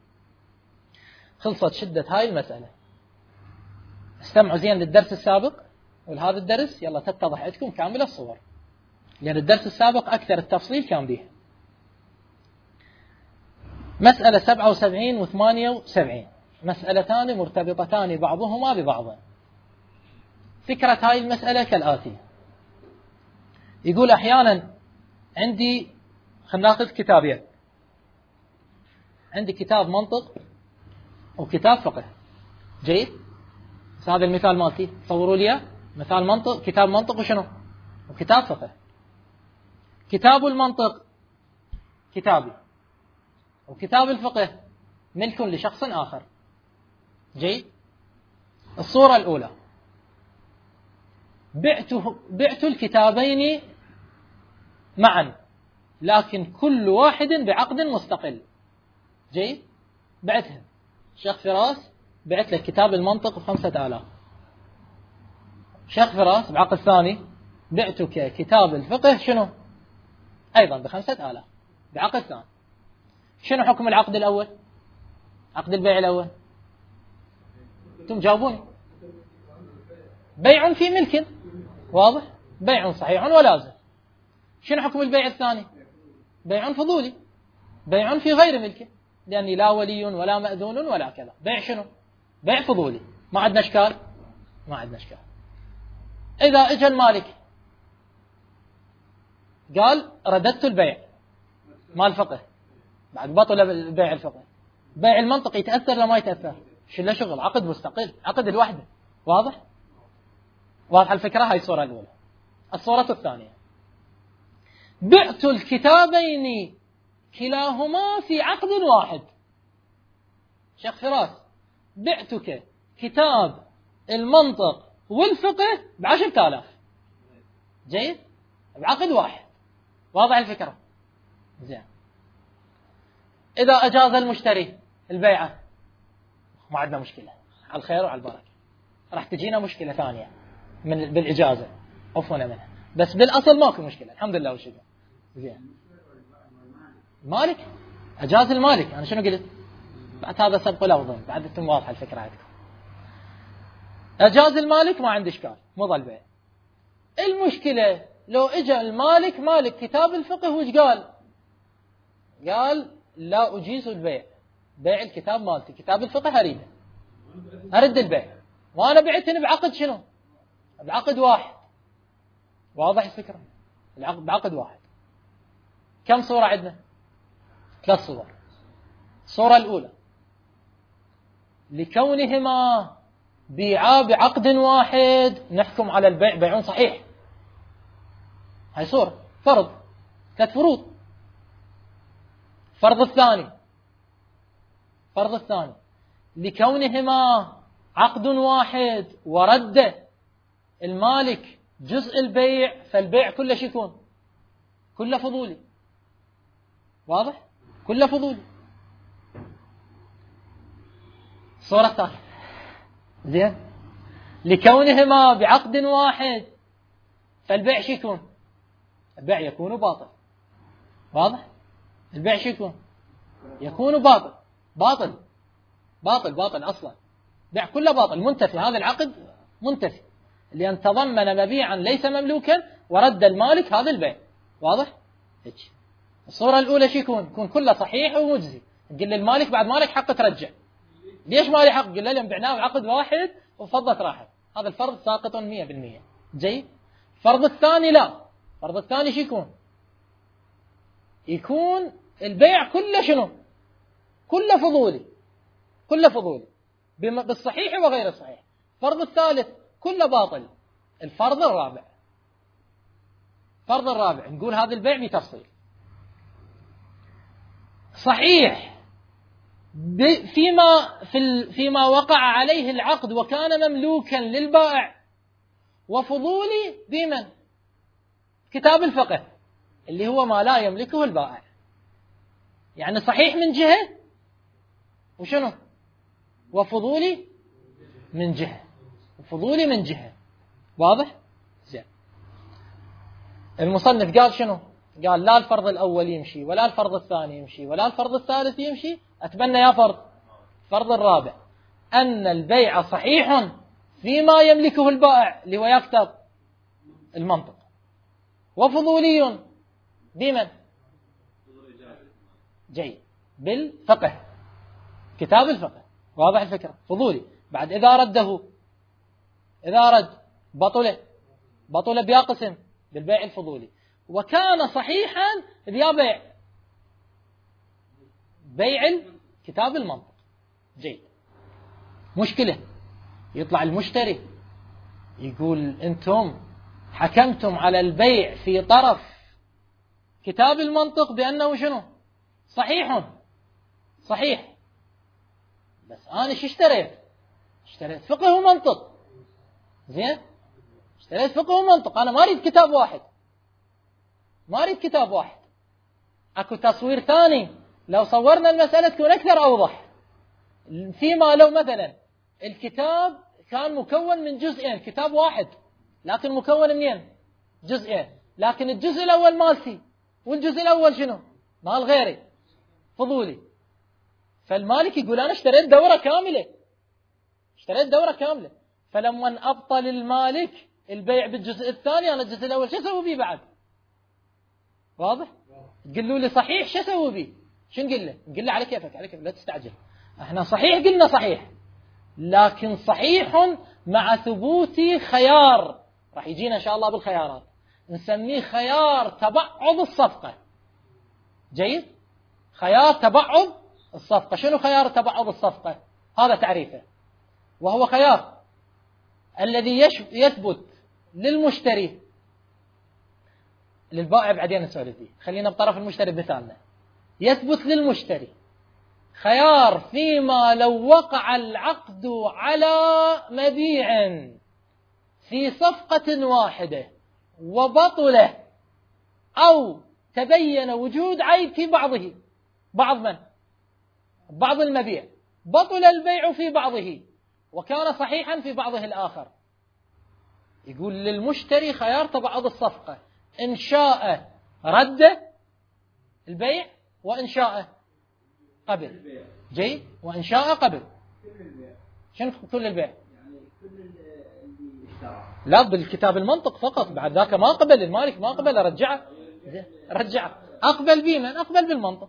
خلصت شدة هاي المسألة. استمعوا زين للدرس السابق ولهذا الدرس، يلا تتضح عندكم كامل الصور، لأن الدرس السابق أكثر التفصيل كان به. مسألة 77 و 78 مسألتان مرتبطتان بعضهما ببعض. فكرة هاي المسألة كالآتي. يقول أحيانا عندي، خلنا ناخذ كتابين، عندي كتاب منطق وكتاب فقه. جيد؟ هذا المثال مالتي، تصوروا لي مثال منطق، كتاب منطق وشنو؟ وكتاب فقه. كتاب المنطق كتابي، وكتاب الفقه ملك لشخص آخر. جيد. الصورة الأولى: بعت الكتابين معا لكن كل واحد بعقد مستقل. جيد. بعتها شيخ فراس، بعت لك كتاب المنطق ب5,000. شيخ فراس بعقد ثاني: بعتك كتاب الفقه شنو أيضا ب5,000 بعقد ثاني. شنو حكم العقد الأول؟ عقد البيع الأول أنتم جاوبوني. بيع في ملك، واضح، بيع صحيح ولازم. شنو حكم البيع الثاني؟ بيع فضولي، بيع في غير ملكه، لأني لا ولي ولا مأذون ولا كذا. بيع شنو؟ بيع فضولي. ما عندنا إشكال؟ ما عندنا إشكال. إذا إجا المالك قال رددت البيع مال الفقه، بعد بطل بيع الفقه، بيع المنطق يتأثر لا ما يتأثر؟ شو شغل، عقد مستقل، عقد الوحدة. واضح؟ واضح الفكرة. هاي الصورة الأولى. الصورة الثانية: بعت الكتابين كلاهما في عقد واحد. شيخ فراس بعتك كتاب المنطق والفقه ب10,000. جيد. بعقد واحد. واضح الفكرة؟ زين. إذا أجاز المشتري البيعة ما عندنا مشكلة، على الخير وعلى البركة. راح تجينا مشكلة ثانية بالإجازة عفونا منها، بس بالأصل ماكو مشكلة الحمد لله والشكر. زين. مالك أجاز المالك. أنا شنو قلت؟ بعد هذا سبق لفظ، بعد أنتم واضحة الفكرة عندكم. أجاز المالك ما عندي إشكال، مو ضل بيع. المشكلة لو إجا المالك مالك كتاب الفقه وش قال؟ قال لا أجيز البيع، بيع الكتاب مالتي، كتاب الفقه أريده، أرد البيع، وأنا بعتني بعقد شنو؟ بعقد واحد. واضح الفكرة؟ بعقد واحد. كم صورة عندنا؟ 3 صور. الصورة الأولى: لكونهما بيعا بعقد واحد نحكم على البيع بيع صحيح. هاي صورة فرض، 3 فروض. فرض الثاني: لكونهما عقد واحد ورد المالك جزء البيع، فالبيع كله شو يكون؟ كله فضولي. واضح؟ كله فضولي. الصورة الثانية: زين، لكونهما بعقد واحد فالبيع شو يكون؟ البيع يكون باطل. واضح؟ البيع شو يكون؟ يكون باطل. باطل باطل باطل أصلا، بيع كله باطل، منتفي. هذا العقد منتفي لأن تضمن مبيعا ليس مملوكا ورد المالك هذا البيع. واضح؟ هيك. الصورة الأولى شو يكون؟ يكون كله صحيح ومجزي. تقول للمالك بعد مالك حق ترجع. ليش مالي حق؟ قل لهم بعناه بعقد واحد وفضت راحت. هذا الفرض ساقط 100%. جيد. الفرض الثاني لا. الفرض الثاني شو يكون؟ يكون البيع كله شنو؟ كله فضولي، كله فضولي بالصحيح وغير الصحيح. الفرض الثالث كله باطل. الفرض الرابع نقول هذا البيع بتفصيل صحيح فيما وقع عليه العقد وكان مملوكا للبائع، وفضولي بمن؟ كتاب الفقه اللي هو ما لا يملكه البائع. يعني صحيح من جهة وشنو؟ وفضولي من جهة. وفضولي من جهة. واضح؟ زين. المصنف قال شنو؟ قال لا الفرض الأول يمشي ولا الفرض الثاني يمشي ولا الفرض الثالث يمشي. أتبنى يا فرض الرابع أن البيع صحيح فيما يملكه البائع اللي هو يكتب المنطق، وفضولي بمن؟ جيد، بالفقه، كتاب الفقه. واضح الفكرة؟ فضولي. بعد إذا رد بطل بيقسم بالبيع الفضولي، وكان صحيحا بيع كتاب المنطق. جيد. مشكلة، يطلع المشتري يقول أنتم حكمتم على البيع في طرف كتاب المنطق بأنه شنو؟ صحيح، صحيح، بس أنا شو اشتريت؟ اشتريت فقه ومنطق. زين، اشتريت فقه ومنطق، أنا ما أريد كتاب واحد، ما أريد كتاب واحد. أكو تصوير ثاني، لو صورنا المسألة تكون أكثر أوضح. فيما لو مثلا الكتاب كان مكون من جزئين، كتاب واحد لكن مكون منين؟ جزئين، لكن الجزء الأول مالتي والجزء الأول شنو؟ مال غيري، فضولي. فالمالك يقول أنا اشتريت دورة كاملة، اشتريت دورة كاملة، فلما أبطل المالك البيع بالجزء الثاني أنا الجزء الأول شو أسوي بيه بعد؟ واضح؟ تقولوا لي صحيح، شو أسوي بيه؟ شو نقول له؟ نقول له على كيفك، على كيفك، لا تستعجل. احنا صحيح قلنا صحيح، لكن صحيح مع ثبوت خيار، راح يجينا إن شاء الله بالخيارات، نسميه خيار تبعض الصفقة. جيد؟ خيار تبعض الصفقة. شنو خيار تبعض الصفقة؟ هذا تعريفه، وهو خيار الذي يثبت للمشتري، للبائع بعدين نسولف فيه، خلينا بطرف المشتري بمثالنا. يثبت للمشتري خيار فيما لو وقع العقد على مبيع في صفقة واحدة وبطل أو تبين وجود عيب في بعضه، بعض المبيع، بطل البيع في بعضه وكان صحيحا في بعضه الآخر. يقول للمشتري خيار تبعض الصفقة، إن شاء رد البيع وإن شاء قبل. جيد؟ وإن شاء قبل. شنو كل البيع؟ يعني كل اللي اشترى. لا، بالكتاب المنطق فقط، بعد ذاك ما قبل المالك، ما قبل رجعه. رجعه. أقبل بمن؟ أقبل بالمنطق.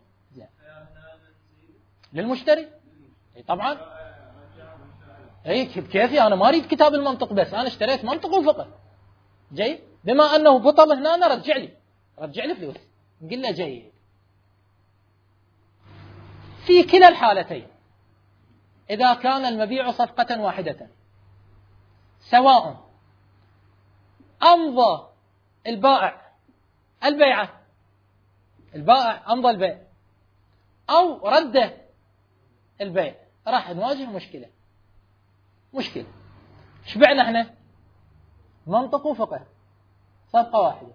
للمشتري. طبعا. اي كيفي، أنا ما أريد كتاب المنطق بس، أنا اشتريت منطق وفقه. جيد؟ بما أنه بطل هنا أنا رجع لي فلوس. نقول له جيد. في كلا الحالتين إذا كان المبيع صفقة واحدة، سواء أمضى البائع أمضى البيع أو رد البيع، راح نواجه مشكلة. شبعنا احنا منطق وفقه، صفقة واحدة.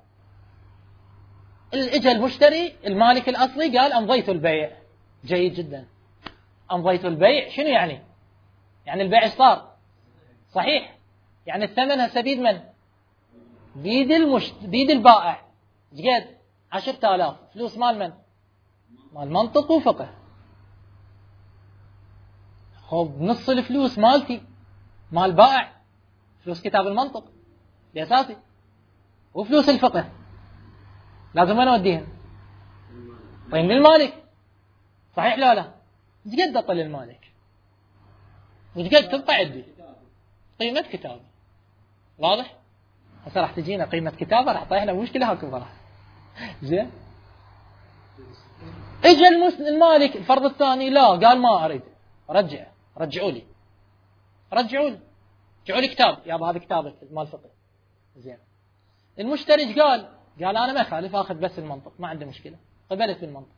اجى المشتري المالك الأصلي قال أمضيت البيع. جيد جدا، أمضيت البيع شنو يعني؟ يعني البيع صار صحيح، يعني الثمن هسه بيد من؟ بيد البائع. جد 10,000 فلوس مال من؟ مال منطق وفقه. خب نص الفلوس مالتي، مال بائع، فلوس كتاب المنطق بأساسي، وفلوس الفقه لازم أنا أوديهم. طيب للمالك، صحيح لا لا؟ قد أطل المالك، وقد تبقى عندي قيمة كتاب. واضح؟ هسه راح تجينا قيمة كتابة، راح طيحنا مشكلة هاكو فرح. زين؟ اجى المالك الفرض الثاني لا، قال ما أريد، رجعوا لي كتاب، يابا هذا كتابك مال فقه. زين. المشتري ايش قال أنا ما أخالف، أخذ بس المنطق، ما عندي مشكلة، قبلت بالمنطق.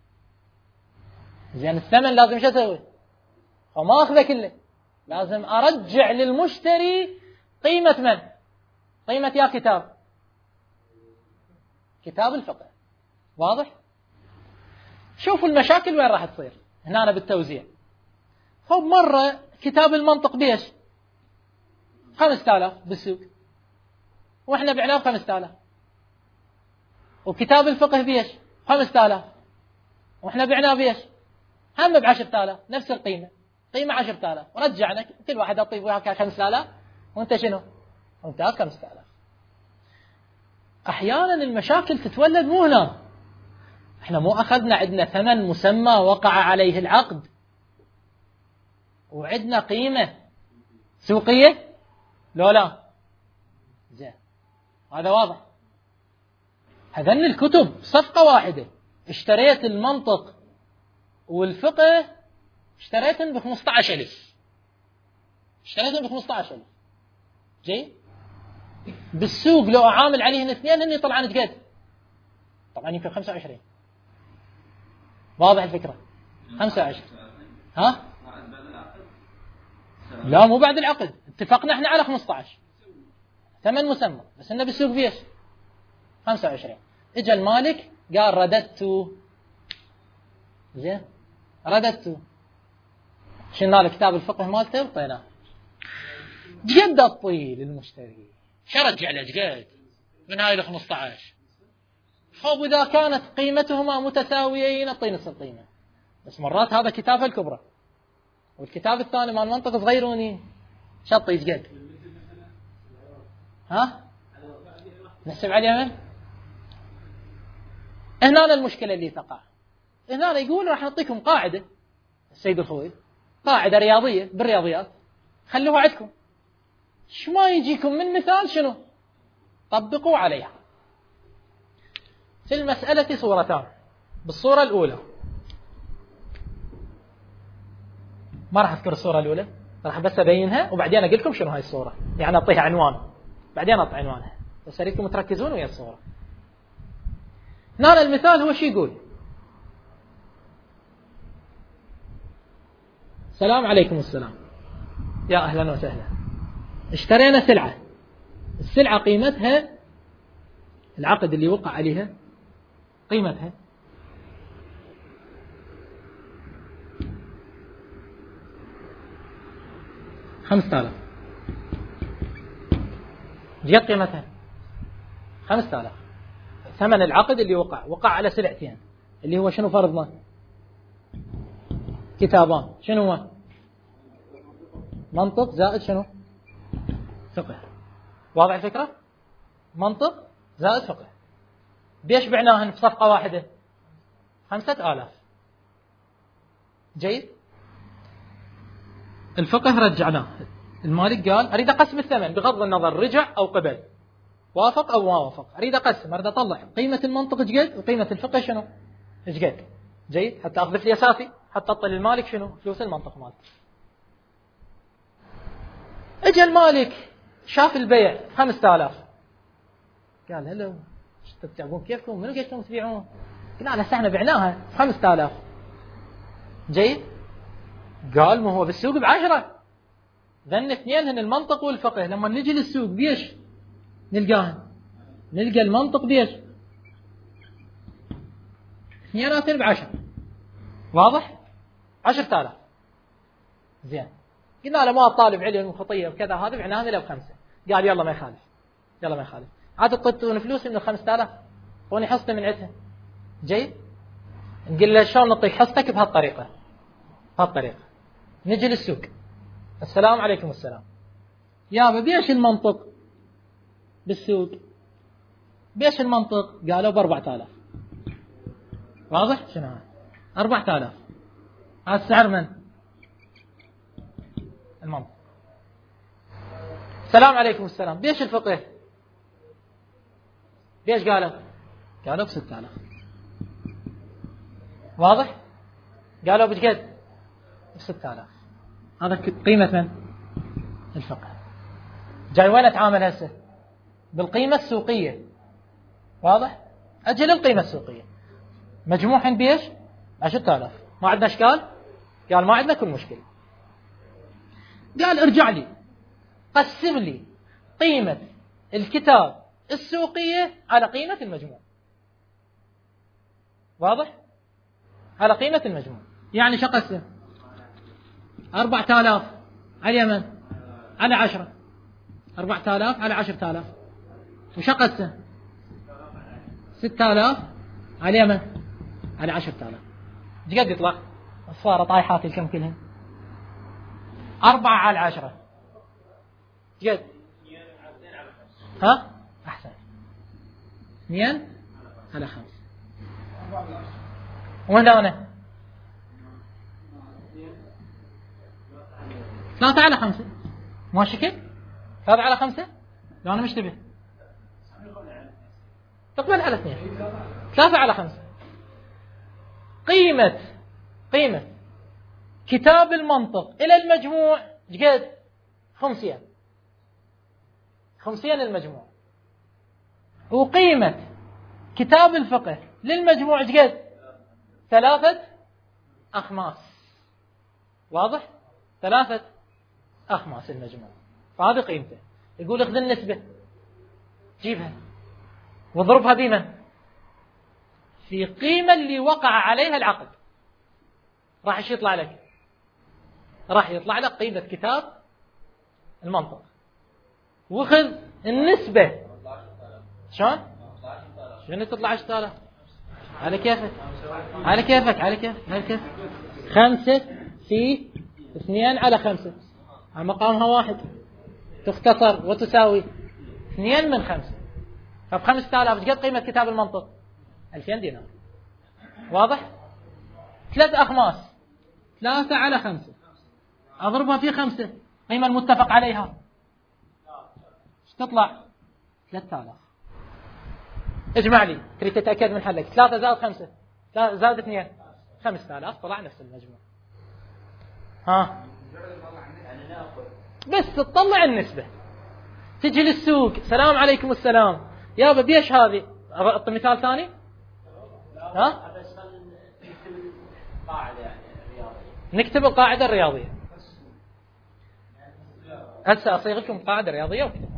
زين، الثمن لازم شو أسوي؟ وما أخذه كله، لازم أرجع للمشتري قيمة من؟ قيمة يا كتاب الفقه. واضح؟ شوفوا المشاكل وين راح تصير هنا بالتوزيع. خب مرة كتاب المنطق بيش 5,000 بالسوق، وإحنا بعناه 5,000. وكتاب الفقه بيش 5,000، وإحنا بعناه بيش هم ب10,000، نفس القيمة، قيمة 10,000، ورجعنا كل واحد أطيب وياك 5,000 وأنت شنو؟ وأنت 5,000. أحيانا المشاكل تتولد مو هنا، إحنا مو أخذنا عندنا ثمن مسمى وقع عليه العقد، وعندنا قيمة سوقية لا. زين، هذا واضح. هذن الكتب صفقة واحدة، اشتريت المنطق والفقه، اشتريتهم ب15,000. جيد؟ بالسوق لو أعامل عليهن اثنين هن يطلعان قد؟ طبعا يمكن 25. واضح الفكرة؟ 25. ها؟ لا مو بعد العقد، اتفقنا احنا على 15 ثمن مسمى، بس انه بالسوق بيش 25. اجى المالك قال رددت، زين رددت، شلنا له كتاب الفقه مالته وطيناه. جد الطي للمشتري، شرجع له جد من هاي ال 15. خب اذا كانت قيمتهما متساويين اعطي نص القيمه، بس مرات هذا كتابها الكبرى والكتاب الثاني مال منطق صغيروني، شطي ايش قد؟ ها؟ نسب على اليمن؟ هنا المشكله اللي تقع. هنا يقول راح نعطيكم قاعده السيد الخوي، قاعده رياضيه بالرياضيات خلوها عندكم، شو ما يجيكم من مثال شنو؟ طبقوا عليها. في المسألة صورتان. بالصورة الأولى ما راح أذكر الصورة الأولى، راح بس أبينها وبعدين أقول لكم شنو هاي الصورة، يعني أعطيها عنوان بعدين أعطي عنوانها، بس أريدكم تركزون ويا الصورة. هنا المثال هو شو يقول؟ السلام عليكم. السلام، يا أهلا وسهلا. اشترينا سلعة، السلعة قيمتها العقد اللي وقع عليها قيمتها 5000. جت قيمتها 5000. ثمن العقد اللي وقع على سلعتين اللي هو شنو فرضنا؟ كتابان، شنو هو؟ منطق زائد شنو؟ فقه. واضح الفكرة؟ منطق زائد فقه. بيش بعناهن في صفقة واحدة؟ 5000. جيد. الفقه رجعناه، المالك قال أريد أقسم الثمن بغض النظر رجع أو قبل، وافق أو ما وافق، أريد أقسم، أريد أطلع قيمة المنطق جد وقيمة الفقه شنو؟ جد. جيد، حتى أخذ لي أساسي، حتى أطل المالك شنو؟ فلوس المنطق مالته. اجى المالك شاف البيع 5000، قال هلو تبون كيفكم؟ منو قلتم تبيعون؟ قلنا هسه احنا بعناها 5000. جيد. قال ما هو بالسوق ب10. ذن اثنينهن المنطق والفقه، لما نجي للسوق بيش نلقاهن؟ نلقى المنطق بيش اثنيناتن ب10. واضح؟ 10000. زين. قلنا له ما طالب علم وخطيه وكذا، هذا بعناها له ب5. قال يلا ما يخالف، يلا ما يخالف، عاد تطلبون فلوسي من 5000 طوني حصته من عندها. جيد. نقول له شلون نعطيك حصتك؟ بهالطريقه، بهالطريقه. نجي للسوق، السلام عليكم. السلام، يابا بيش المنطق بالسوق؟ بيش المنطق؟ قالوا ب4000. واضح شنو هذا؟ 4000 هذا السعر من المنطق. السلام عليكم. السلام، بيش الفقه؟ بيش قالوا؟ قالوا ب6000. واضح؟ قالوا بجد ب6000. هذا قيمة من الفقه. جاي وين اتعامل هسه؟ بالقيمة السوقية. واضح؟ اجل القيمة السوقية مجموعين بيش 10000. ما عندنا اشكال؟ قال ما عندنا كل مشكلة. قال ارجع لي قسم لي قيمة الكتاب السوقية على قيمة المجموع. واضح؟ على قيمة المجموع. يعني شو قسم؟ 4000 على اليمن على 10. 4000 على 10000. وش قسم؟ 6000 على اليمن على 10000. ايش قد يطلع؟ الصارة طايحات الكم كلهن 4 على 10. ايش قد؟ ها؟ احسن. 2 على 5. وين هنا؟ 3 على 5. ما شكل؟ 3 على 5؟ لو أنا مشتبه تقبل على 2. 3 على 5. قيمة كتاب المنطق إلى المجموع جد 5. 5 المجموع. وقيمة كتاب الفقه للمجموع جد 3 أخماس. واضح؟ 3 أخماس المجموع، فهذه قيمته. يقول اخذ النسبة، جيبها واضربها بمن؟ في قيمة اللي وقع عليها العقد. راح ايش يطلع لك؟ راح يطلع لك قيمة كتاب المنطق، واخذ النسبة. شلون؟ شنو تطلع 10000؟ على كيفك على كيفك على كيفك على كيفك. 5 في 2 على 5 على مقامها 1 تختصر وتساوي 2 من 5. طب 5000 ايش قد قيمة كتاب المنطق؟ 2000 دينار. واضح؟ 3 أخماس، 3 على 5 أضربها في 5 قيمة المتفق عليها، ايش تطلع؟ 3000. اجمع لي، تريد تتأكد من حلك. 3 زائد 5 زائد 2 5000، طلع نفس المجموع. ها بس تطلع النسبة، تجي للسوق، سلام عليكم السلام يابا بيش هذه؟ أعطي مثال ثاني. ها نكتب القاعدة الرياضية. هسه أصيغ لكم قاعدة رياضية واكتبها.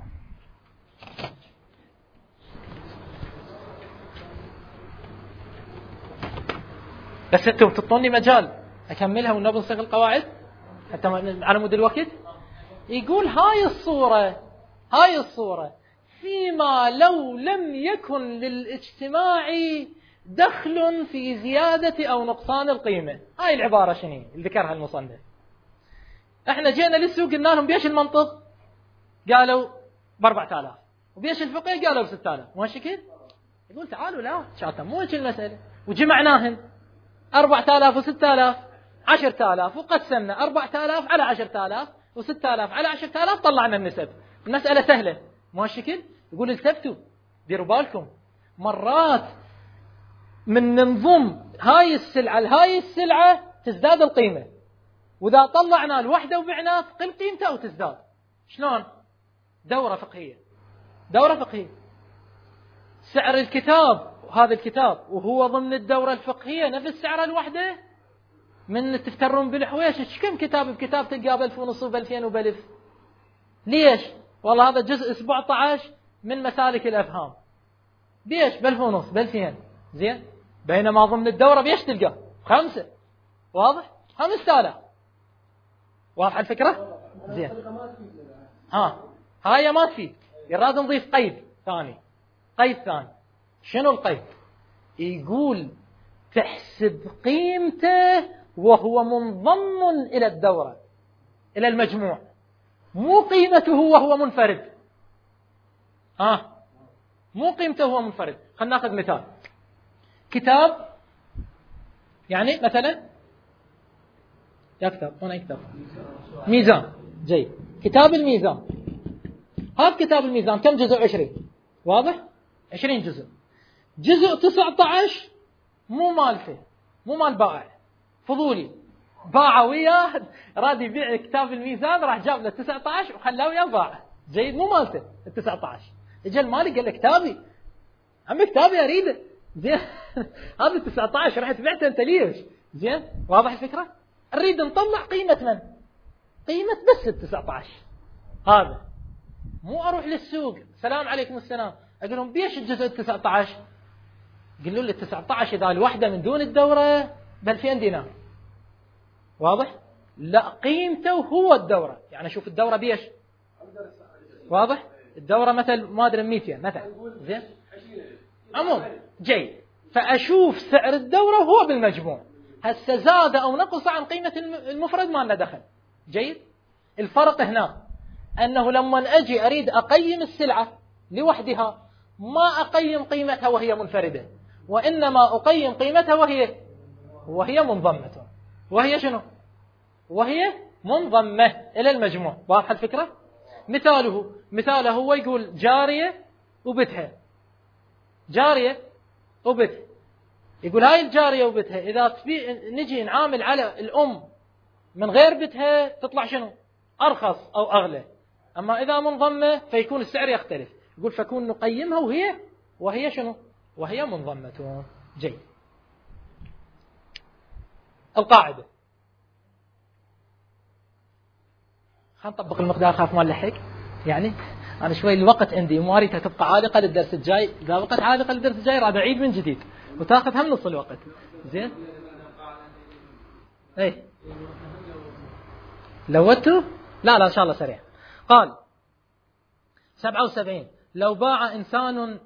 بس انتم تطوني مجال أكملها ونبغى نصيغ القواعد حتى على مود الوقت. يقول هاي الصورة فيما لو لم يكن للاجتماع دخل في زيادة أو نقصان القيمة. هاي العبارة شنو اللي ذكرها المصنف؟ احنا جينا للسوق قلنا لهم بيش المنطق؟ قالوا ب4000. وبيش الفقه؟ قالوا ب6000. مو هالشكل؟ يقول تعالوا لا شاطر مو هيك المسألة، وجمعناهن 4000 و6000 10,000، وقسمنا 4000 على 10,000 و6000 على 10,000، طلعنا النسب. المسألة سهلة مو هالشكل؟ يقول التفتوا ديروا بالكم، مرات من ننظم هاي السلعة لهاي السلعة تزداد القيمة، وإذا طلعنا الوحدة وبعناه تقل قيمته أو تزداد. شلون؟ دورة فقهية. سعر الكتاب، هذا الكتاب وهو ضمن الدورة الفقهية نفس سعر الوحدة. من تفترون بالحويش كم كتاب بكتاب تلقاه ب1500 وب2000 وب1000. ليش؟ والله هذا جزء 17 من مسالك الأفهام. بيش ب1500 ب2000 زين، بينما ضمن الدورة بيش تلقاه 5. واضح؟ 5000. واضح الفكرة؟ زين. هاي ما تفيد، لازم نضيف قيد ثاني. شنو القيد؟ يقول تحسب قيمته وهو منضم إلى الدورة، إلى المجموع، مو قيمته وهو منفرد. مو قيمته وهو منفرد. خلنا ناخذ مثال. كتاب، يعني مثلا يكتب هنا يكتب ميزان. جيد، كتاب الميزان. هذا كتاب الميزان كم جزء؟ 20. واضح؟ 20 جزء. جزء 19 مو مالته، مو مال بائع، فضولي، باع وياه، راد يبيع كتاب الميزان، راح جاب له 19 وخلاه وياه باعه. جيد، مو مالته ال 19. اجى المالك قال له كتابي، عمي كتابي اريده. زين هذا 19 رحت بعته انت ليش؟ زين، واضح الفكره؟ نريد نطلع قيمه من؟ قيمه بس ال 19. هذا مو اروح للسوق، سلام عليكم السلام، اقول لهم بيش الجزء 19؟ قالوا لي 19 اذا الوحده من دون الدوره ب2000 دينار. واضح؟ لا، قيمته هو الدوره. يعني شوف الدوره بيش؟ واضح؟ الدوره مثل ما ادري 200 مثلا. زين، عموم جيد، فاشوف سعر الدوره هو بالمجموع. هسه زاد او نقص عن قيمه المفرد ما لنا دخل. جيد، الفرق هنا انه لما اجي اريد اقيم السلعه لوحدها ما اقيم قيمتها وهي منفرده، وانما اقيم قيمتها وهي منضمه. وهي شنو؟ وهي منضمه الى المجموع. واضح الفكره؟ مثاله هو يقول جاريه وبتها. يقول هاي الجاريه وبتها اذا نجي نعامل على الام من غير بتها تطلع شنو؟ ارخص او اغلى. اما اذا منضمه فيكون السعر يختلف. يقول فكون نقيمها وهي شنو؟ وهي منضمه. جيد، القاعدة. خلينا نطبق المقدار، خاف ما نلحق. يعني أنا شوي الوقت عندي وما أريدها تبقى عالقة للدرس الجاي، إذا بقت عالقة للدرس الجاي راح أعيد من جديد وتأخذ هم نص الوقت. زين؟ إيه لوتوا؟ لا إن شاء الله سريع. قال 77 لو باع إنسان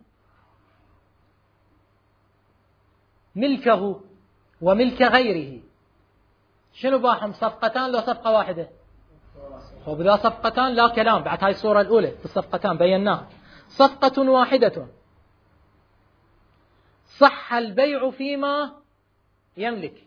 ملكه وملك غيره، شنو باعهم؟ صفقتان لو صفقة واحدة؟ خب إذا صفقتان لا كلام، بعد هاي الصورة الأولى في الصفقتان بيناها. صفقة واحدة صح البيع فيما يملك.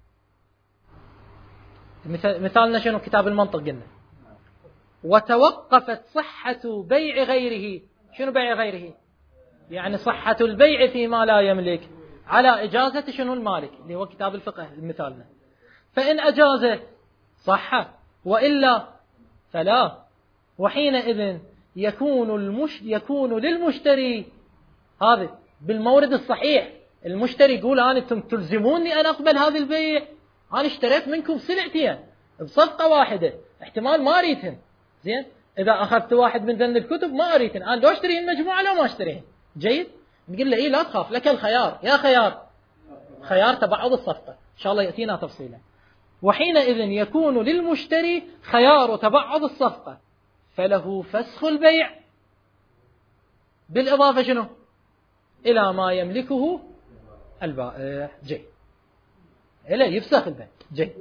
مثالنا شنو؟ كتاب المنطق قلنا. وتوقفت صحة بيع غيره. شنو بيع غيره؟ يعني صحة البيع فيما لا يملك على إجازة شنو؟ المالك، اللي هو كتاب الفقه مثالنا. فإن أجازه صح وإلا فلا، وحينئذ يكون للمشتري هذا بالمورد الصحيح. المشتري يقول أنتم تلزموني أن أقبل هذا البيع، أنا اشتريت منكم سلعتين بصفقة واحدة، احتمال ما أريدهن. زين؟ إذا أخذت واحد من ذن الكتب ما أريدهن، أنا لو أشتريهن مجموعة لو ما أشتريهن. جيد؟ نقول له إيه لا تخاف، لك الخيار، يا خيار تبعض الصفقة، إن شاء الله يأتينا تفصيلا. وحينئذ يكون للمشتري خيار تبعض الصفقة، فله فسخ البيع بالإضافة شنو؟ إلى ما يملكه البائع. جيد؟ إلا يفسخ البيع. جيد؟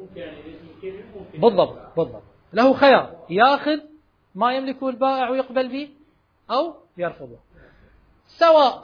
بالضبط له خيار، ياخذ ما يملكه البائع ويقبل به أو يرفضه. سواء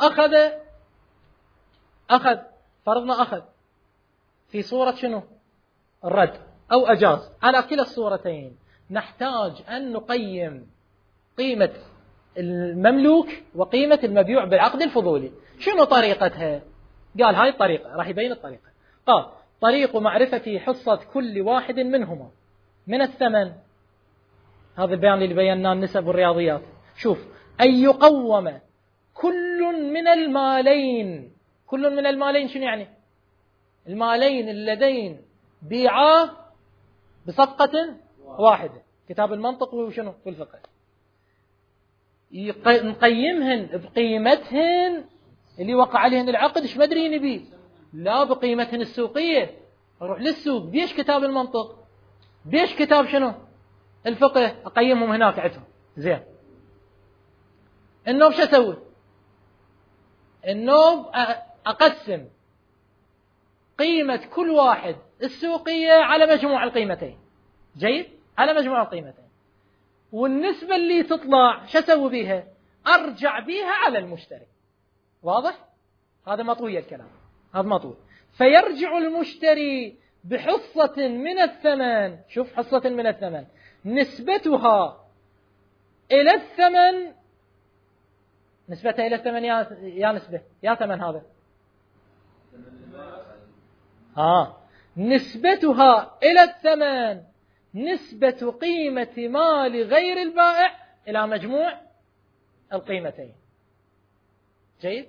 أخذ فرضنا أخذ في صورة شنو؟ الرد، أو أجاز. على كلا الصورتين نحتاج أن نقيم قيمة المملوك وقيمة المبيوع بالعقد الفضولي. شنو طريقتها؟ قال هاي الطريقة، راح يبين الطريقة. قال طريق معرفة حصة كل واحد منهما من الثمن. هذا البيان اللي بيناه النسب والرياضيات. شوف، أن يقوم كل من المالين شنو يعني؟ المالين اللذين بيعاه بصفقة واحدة. كتاب المنطق وشنو في الفقه. نقيمهن بقيمتهن اللي وقع عليهن العقد. ايش مدري نبي؟ لا بقيمتهن السوقية. اروح للسوق، بيش كتاب المنطق، بيش كتاب شنو الفقه، اقيمهم هناك عندهم. زين، النوب شو اسوي؟ النوب اقسم قيمة كل واحد السوقية على مجموع القيمتين. جيد؟ على مجموع القيمتين. والنسبة اللي تطلع شو اسوي بيها؟ ارجع بيها على المشتري. واضح؟ هذا مطوي الكلام، هذا مطوي. فيرجع المشتري بحصة من الثمن. شوف، حصة من الثمن نسبتها إلى الثمن. نسبتها إلى الثمن يا نسبة يا ثمن هذا. نسبتها إلى الثمن نسبة قيمة مال غير البائع إلى مجموع القيمتين. جيد؟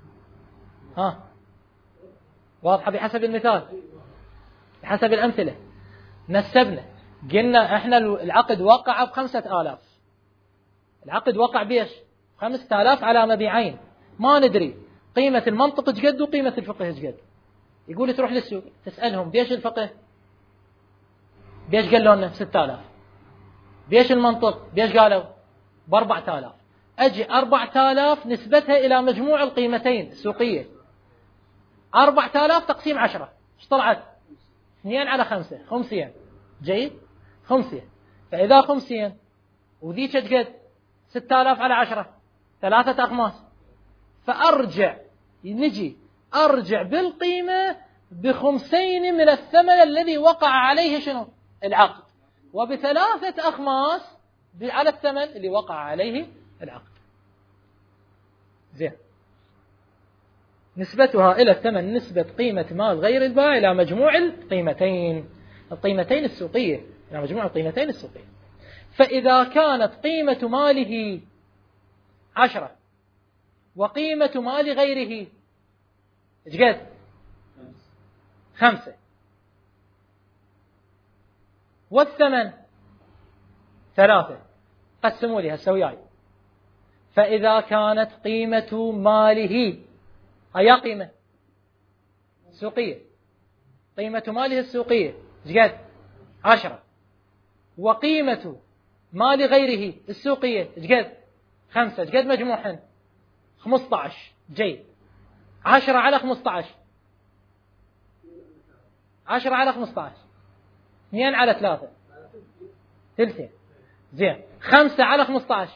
واضحة بحسب المثال، بحسب الأمثلة. نسبنا، قلنا احنا العقد وقع ب5,000. العقد وقع بيش 5,000 على مبيعين. ما ندري قيمة المنطق جد وقيمة الفقه جد. يقول تروح للسوق تسألهم بيش الفقه، بيش قالوا لنا 6,000. بيش المنطق، بيش قالوا ب4,000. أجي 4,000 نسبتها إلى مجموع القيمتين السوقية. 4,000 تقسيم 10 ايش طلعت؟ 2 على 5، خمسين. جيد؟ خمسين. فإذا خمسين وذيك قد 6,000 على 10 3 أخماس. فأرجع أرجع بالقيمة بخمسين من الثمن الذي وقع عليه شنو؟ العقد، وب3 أخماس على الثمن اللي وقع عليه العقد. زين، نسبتها إلى الثمن نسبة قيمة مال غير البائع إلى مجموع القيمتين السوقية، إلى مجموع القيمتين السوقية. فإذا كانت قيمة ماله 10 وقيمة مال غيره ايش قد؟ 5، والثمن 3. قسموا لي هسه وياي. فإذا كانت قيمة ماله، أي قيمة سوقية، قيمة ماله السوقية جد 10، وقيمة مال غيره السوقية جد 5، جد مجموعهن 15. جيد. 10 على 15، 10 على 15، 2 على 3 ثلثين. زين. 5 على 15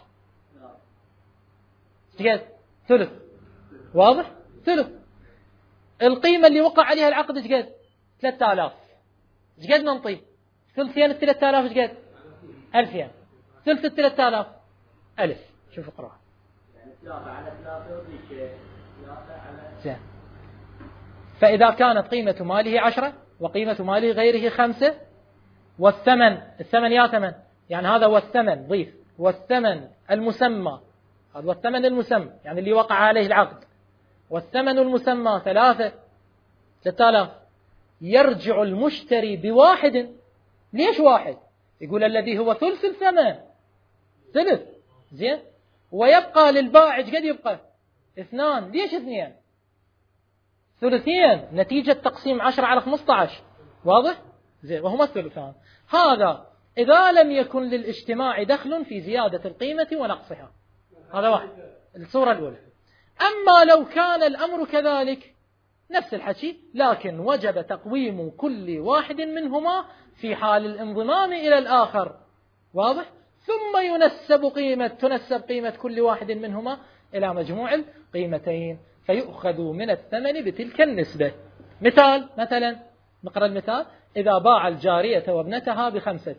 جد ثلث. واضح؟ ثلث. القيمة اللي وقع عليها العقد جد 3000. جد ننطي ثلثين 3000 جد 2000. ثلث 3000 1000. شوف اقرأ. يعني 3 على 3 يعطيك 3 على. زين. فإذا كانت قيمة ماله 10 وقيمة ماله غيره 5 الثمن يا ثمن، يعني هذا هو الثمن، ضيف، والثمن المسمى، هذا هو الثمن المسمى يعني اللي وقع عليه العقد، والثمن المسمى 3000. يرجع المشتري بواحد. ليش واحد؟ يقول الذي هو ثلث الثمن، ثلث. زين. ويبقى للبائع قد يبقى 2. ليش 2؟ ثلثين نتيجة تقسيم 10 على 15. واضح؟ زين. وهما الثلثان. هذا إذا لم يكن للاجتماع دخل في زيادة القيمة ونقصها. هذا واحد، الصورة الأولى. أما لو كان الأمر كذلك نفس الحكي، لكن وجب تقويم كل واحد منهما في حال الانضمام إلى الآخر. واضح؟ ثم تنسب قيمة كل واحد منهما إلى مجموع القيمتين، فيؤخذ من الثمن بتلك النسبة. مثلا نقرأ المثال. إذا باع الجارية وابنتها ب5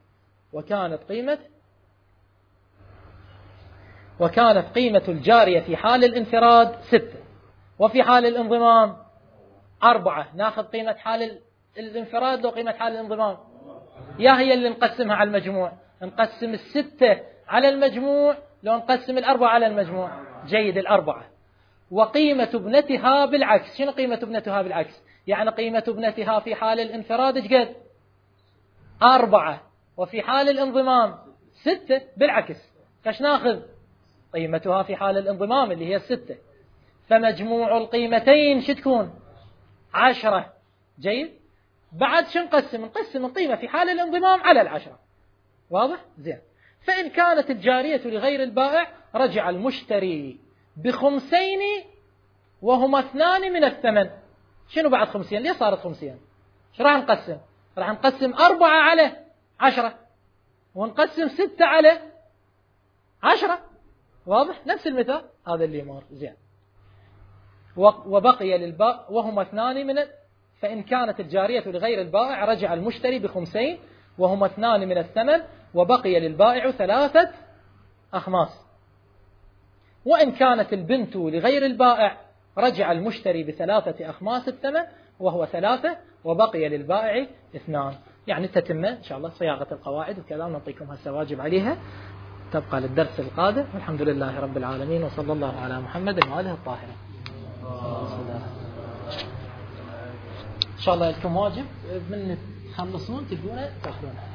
وكانت قيمة الجارية في حال الانفراد 6 وفي حال الانضمام 4. ناخذ قيمة حال الانفراد لو قيمة حال الانضمام؟ يا هي اللي نقسمها على المجموع؟ نقسم 6 على المجموع لو نقسم 4 على المجموع؟ جيد. 4. وقيمة ابنتها بالعكس. شنو قيمة ابنتها بالعكس؟ يعني قيمة ابنتها في حال الانفراد قد 4 وفي حال الانضمام 6 بالعكس. فاش ناخذ؟ قيمتها في حال الانضمام اللي هي 6. فمجموع القيمتين شو تكون؟ 10. جيد. بعد شو نقسم القيمة في حال الانضمام على 10. واضح؟ زين. فإن كانت الجارية لغير البائع رجع المشتري ب5 وهما 2 من الثمن. شنو بعد 50؟ ليه صارت 50؟ شو راح نقسم؟ راح نقسم 4 على 10 ونقسم 6 على 10. واضح؟ نفس المثال هذا اللي مر. زين. وبقي للبائع وهما 2 من فإن كانت الجارية لغير البائع رجع المشتري ب5 وهما 2 من الثمن وبقي للبائع 3 أخماس. وإن كانت البنت لغير البائع رجع المشتري ب3 أخماس الثمن وهو 3 وبقي للبائع 2. يعني تتم إن شاء الله صياغة القواعد وكذا، نعطيكم هسه واجب عليها تبقى للدرس القادم. والحمد لله رب العالمين، وصلى الله على محمد وآله الطاهرين. إن شاء الله لكم واجب من تخلصون تبدون تأخذونه.